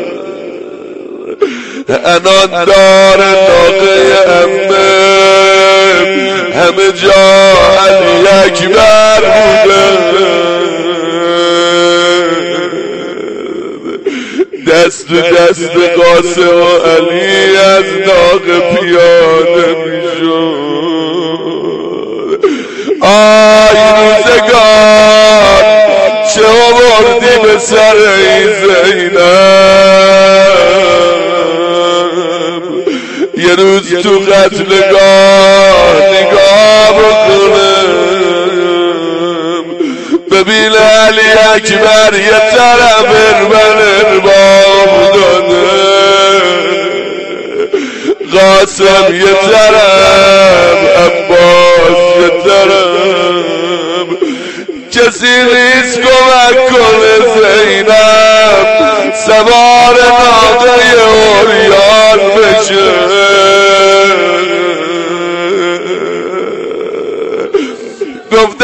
انان دار ناقه عمه همه جا علی اکبر بوده. دست دست قاسم و علی از ناقه پیاده میشد. آی روزگار چه آوردی به سر این زینب. یه روز تو قتلگاه نگاه بکنم ببین علی اکبر یه طرف اربن ارباب داده، قاسم یه طرف، عباس یه طرف. کسی نیست کمک کنه زینب سوار ناقه اوریان بشه. گفت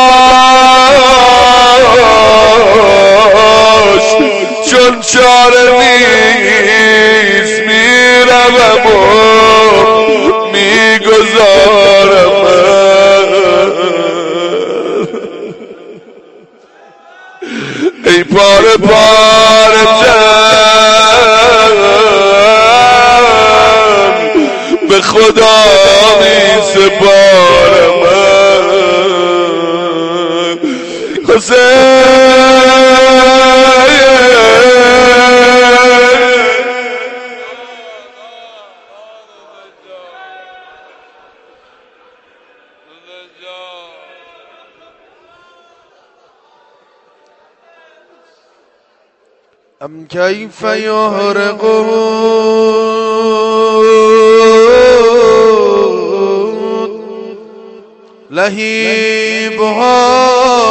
داداش چون چاره نیست میروم و میگذارم. ای پاره پاره تن به خدا می سپارم. ام کیف یحرقون لهیبها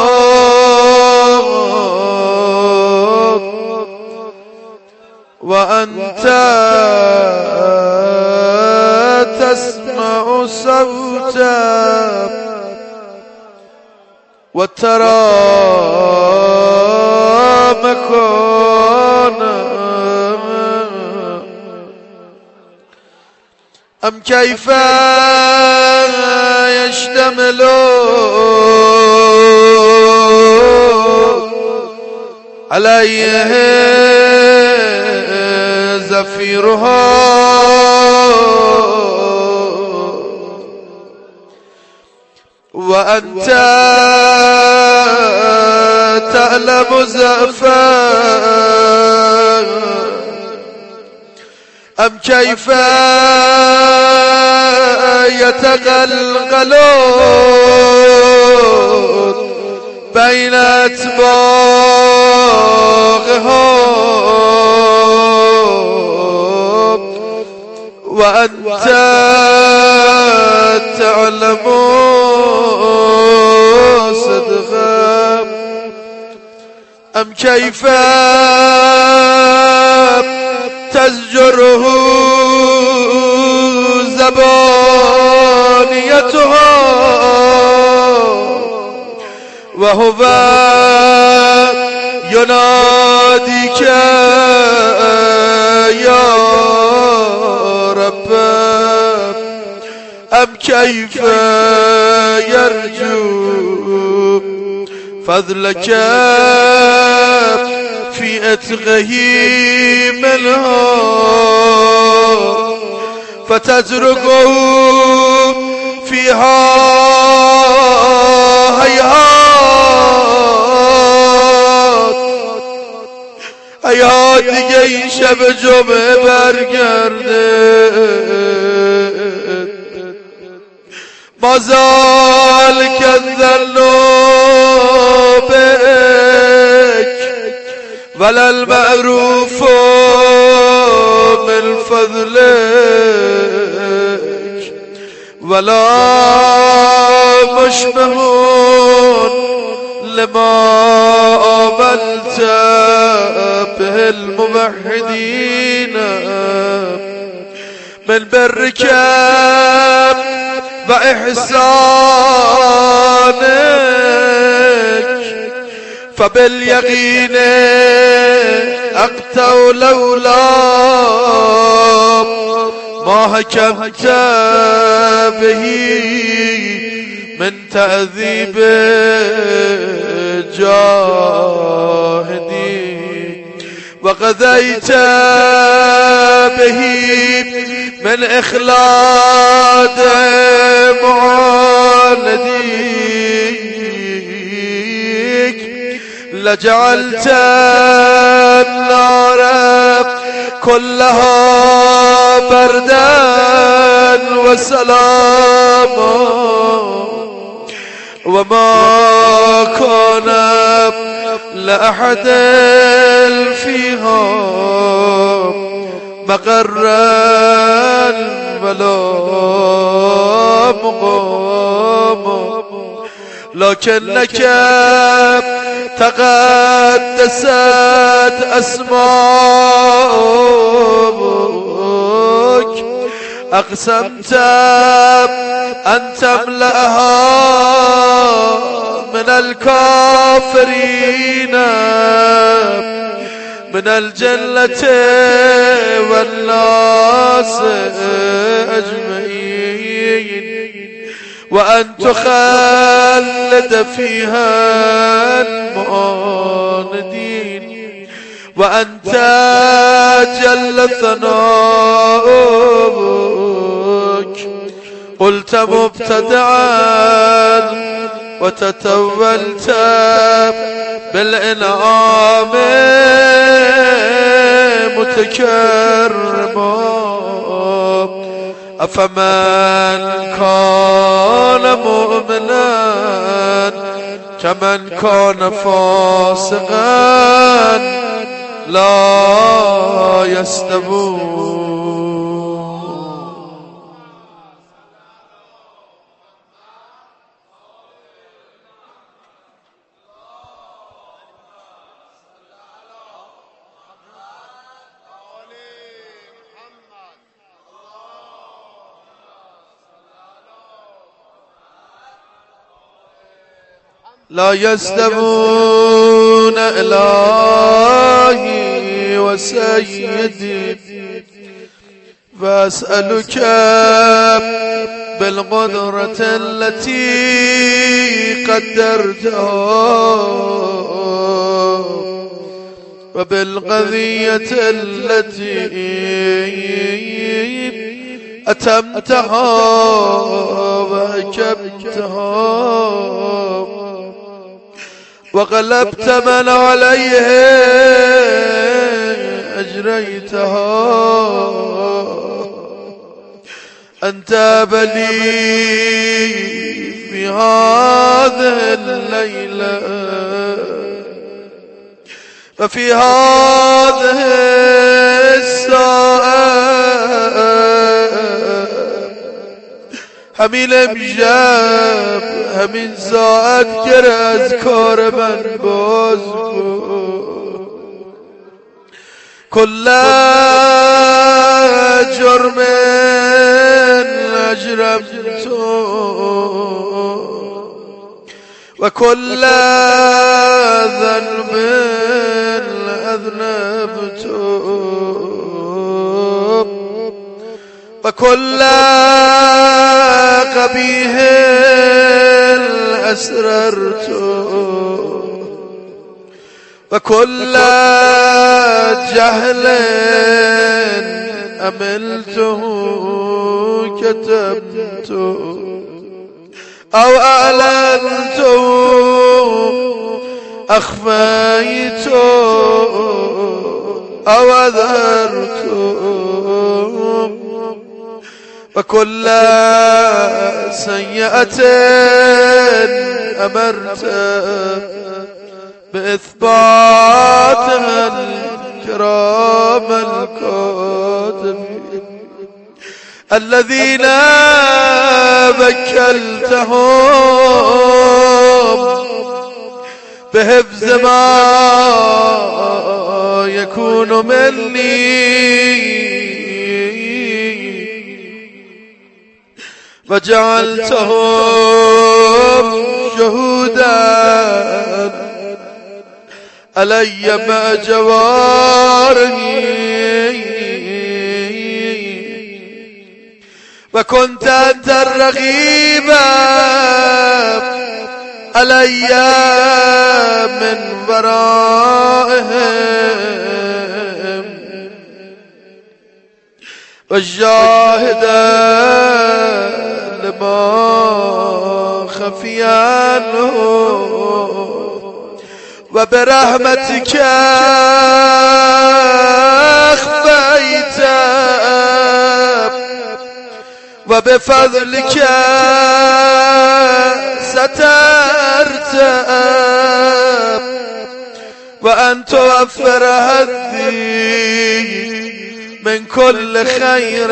و انت تسمع صوتا و ترى مكانا. ام كيف يشتمل عليه زفيرها وأنت تعلم زأفا أم كيف يتغلغلون بين أتباعهم وأنت تعلم صدقا أم كيف تزجره زبانيتها وهو يناديك يا رب أم كيف يرجو فضلك في أتغه منها فتتركه فيها هيهات دیگه این شب جمعه برگرده مازال کذلو بك ولا المعروف من فضلك ولا مشبه لما آمنت به الموحدين من برك وإحسانك فباليقين أقطع لولا ما حكمت به من تعذيب جاهدي وقضيت به من إخلاد معانديك لجعلت النار كلها بردا وسلاما وما كان لأحد فيها مقرا ولا مقاما لكنك تقدست أسماؤك أقسمت أن تملأها من الكافرين من الجنة والناس أجمعين وأن تخلد فيها المعاندين وأنت جل ثناؤك قلت مبتدعا وتتولت بالإنعام متكرما أفمن كان مؤمنا كمن كان فاسقا لا يستوون. لا يستوون إلهي وسيدي فأسألك بالقدرة التي قدرتها وبالقضية التي أتمتها وأكبتها وغلبت من عليه أجريتها. أنت بلي في هذه الليلة وفي هذه الساعة همین امشب همین ساعت گر از کار من باز کن. کل جرم اجرمت و کل ذنب اذنبت و کل قبیح اسررت و کل جهل عملته كتبت او اعلنت اخفيت او اظهرت وكل سيئة أمرت بإثباتها الكرام الكاتبين الذين وكلتهم بحفظ ما يكون مني وجعلتهم شهودا علي مع جواري وكنت أنت الرقيب علي من ورائهم والشاهد لما خفي عنه وبرحمتك أخفيت وبفضلك سترت وأن توفر هذي من كل خير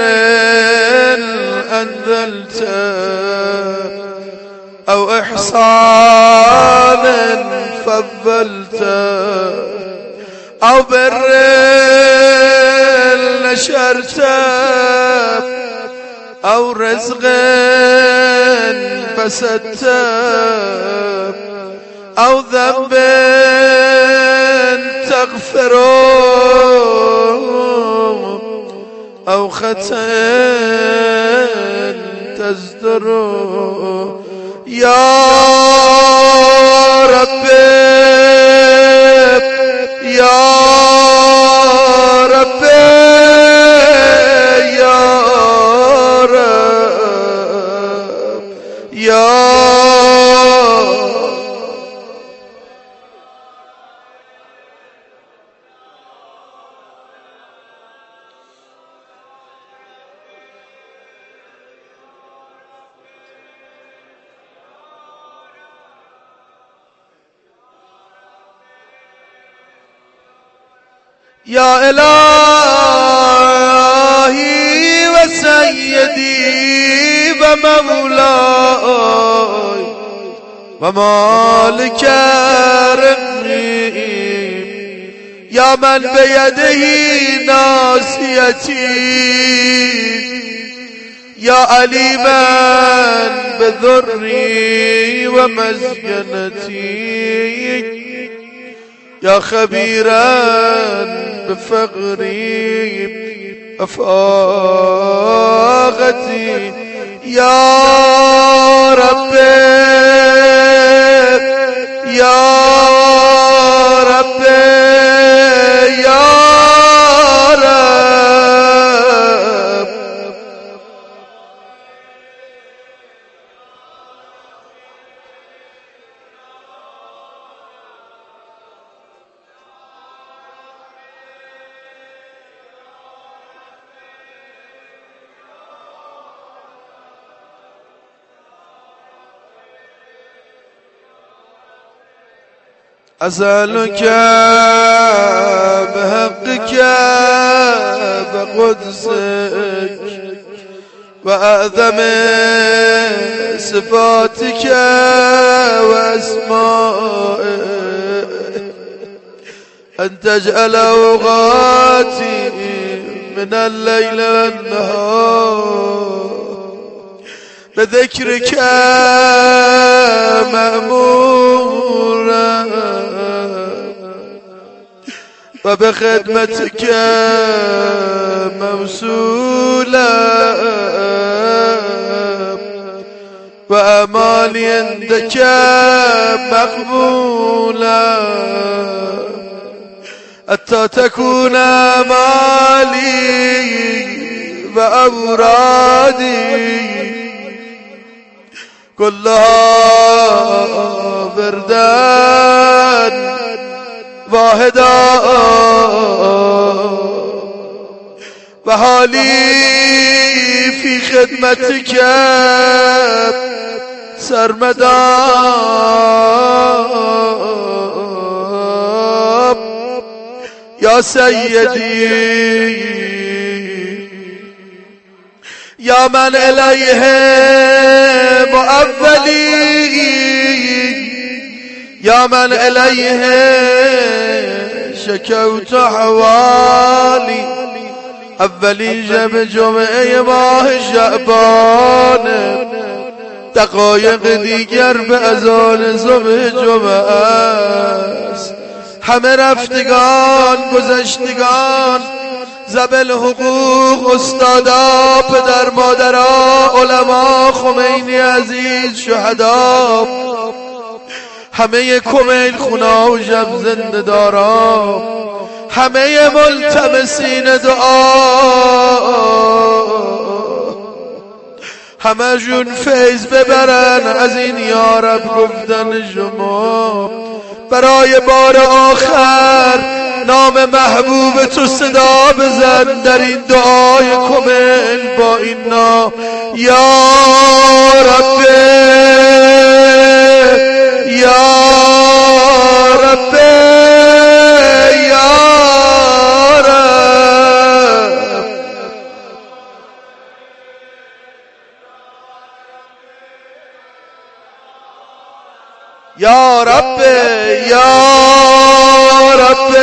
أنزلت أو إحسان فضلت أو بر نشرت أو رزق بسطت أو ذنب تغفر أو خطأ تزدر يا رب يا رب يا رب يا يا إلهي وسيدي ومولاي ومالك رمي يا من بيده ناصيتي يا عليما بذري ومسكنتي يا خبيرا بفقري أفاقتي يا رب يا رب يا رب أسألك بحقك بقدسك وأعظم صفاتك وأسمائك أن تجعل أوقاتي من الليل والنهار بذكرك مأمورا وبخدمتك موصولا وأمالي عندك مقبولا حتى تكون أمالي وأورادي كلها فردان واحدا وحالي في خدمتك سرمدا يا سيدي يا من إليه مؤولي يا من إليه شكوت حوالي أولي جب جمعه ماه شعبان دقایق دیگر به اذان صبح جمعه است همه رفتگان گذشتگان زبل حقوق استادا پدر مادرها علما خمینی عزیز شهدا همه کمیل خونا و جب زنده دارا همه ملتمسین دعا همه جون فیض ببرن از این یارب گفتن شما برای بار آخر نام محبوب تو صدا بزن در این دعای کمیل با این نام یا رب یا رب یا رب یا رب یا رب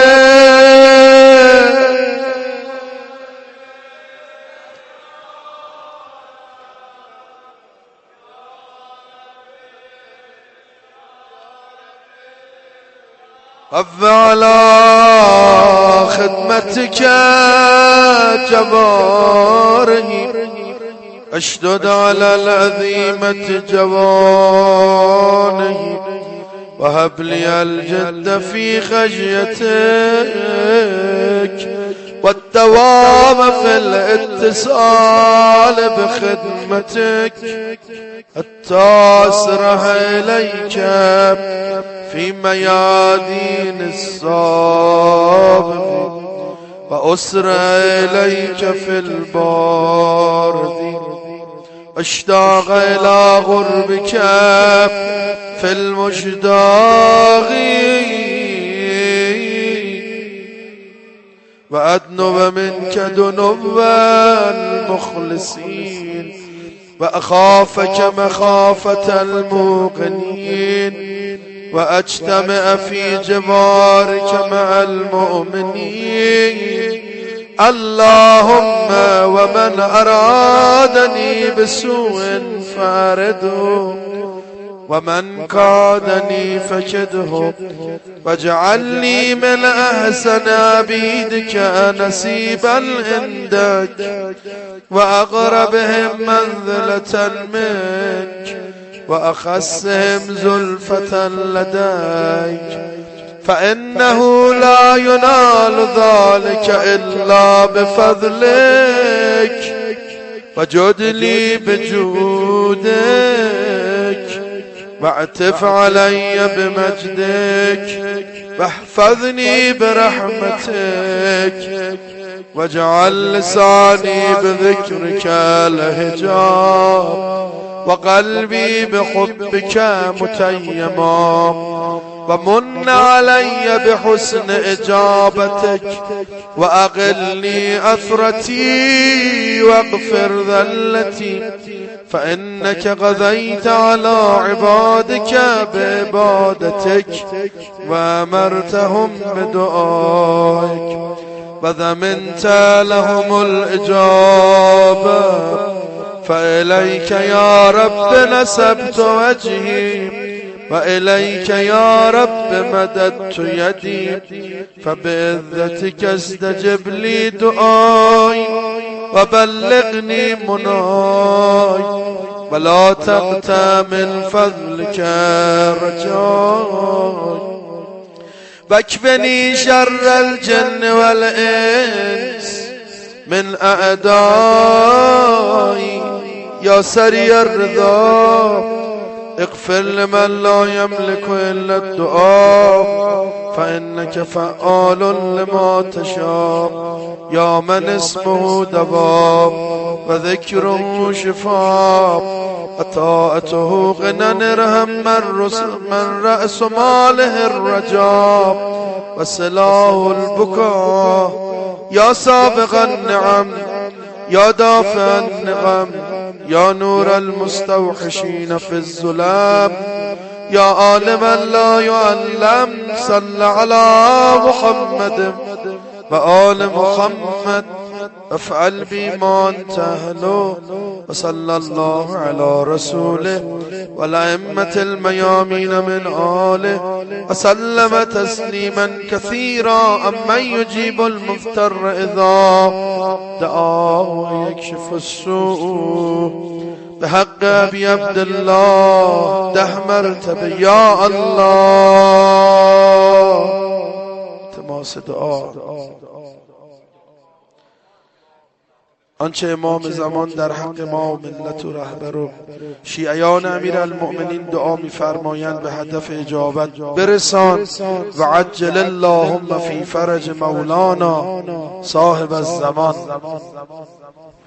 وعلى خدمتك جوارحي اشدد على العظيمة جوانحي وهب لي الجد في خشيتك والدوام في الاتصال بخدمتك حتى أسرح إليك في ميادين الصابر وأسرع إليك في البارد اشتاق إلى غربك في المشتاق وأدنو منك دنو المخلصين وأخافك مخافة الموقنين وأجتمع في جوارك مع المؤمنين اللهم ومن أرادني بسوء فارده ومن كادني فكده واجعلني من أحسن عبيدك نسيبا عندك وأقربهم منزلة منك وأخسهم زلفة لديك فإنه لا ينال ذلك إلا بفضلك فجد لي بجودك واعتف علي بمجدك واحفظني برحمتك واجعل لساني بذكرك لهجا وقلبي بحبك متيما ومن علي بحسن إجابتك وأقلني أثرتي واغفر ذلتي فإنك غذيت على عبادك بعبادتك وأمرتهم بدعائك وضمنت لهم الإجابة فإليك يا رب نسبت وجهي وإليك يا رب مددت يدي فبعزتك استجب لي دعائي وبلغني مناي ولا تقطع من فضلك رجاي واكفني شر الجن والإنس من أعدائي يا سريع الرضا اغفر لمن لا يملك إلا الدعاء فإنك فعال لما تشاء يا من اسمه دواء وذكره شفاء وطاعته غنى ارحم من رأس ماله الرجاء وسلاه البكاء يا سابق النعم يا دافع النقم يا نور المستوحشين في الظلام يا عالما لا يعلم صل على محمد وآل محمد افعل بما انت أهله وصلى الله على رسوله والأئمة الميامين من آله وسلم تسليما كثيرا أمن يجيب المفتر إذا دعاه ويكشف السوء بحق أبي عبد الله دحمرت بيا الله تماس دعا. آنچه امام زمان در حق ما و ملت و رهبر و شیعیان امیرالمؤمنین دعا می‌فرمایند به هدف اجابت برسان و عجل اللهم فی فرج مولانا صاحب الزمان.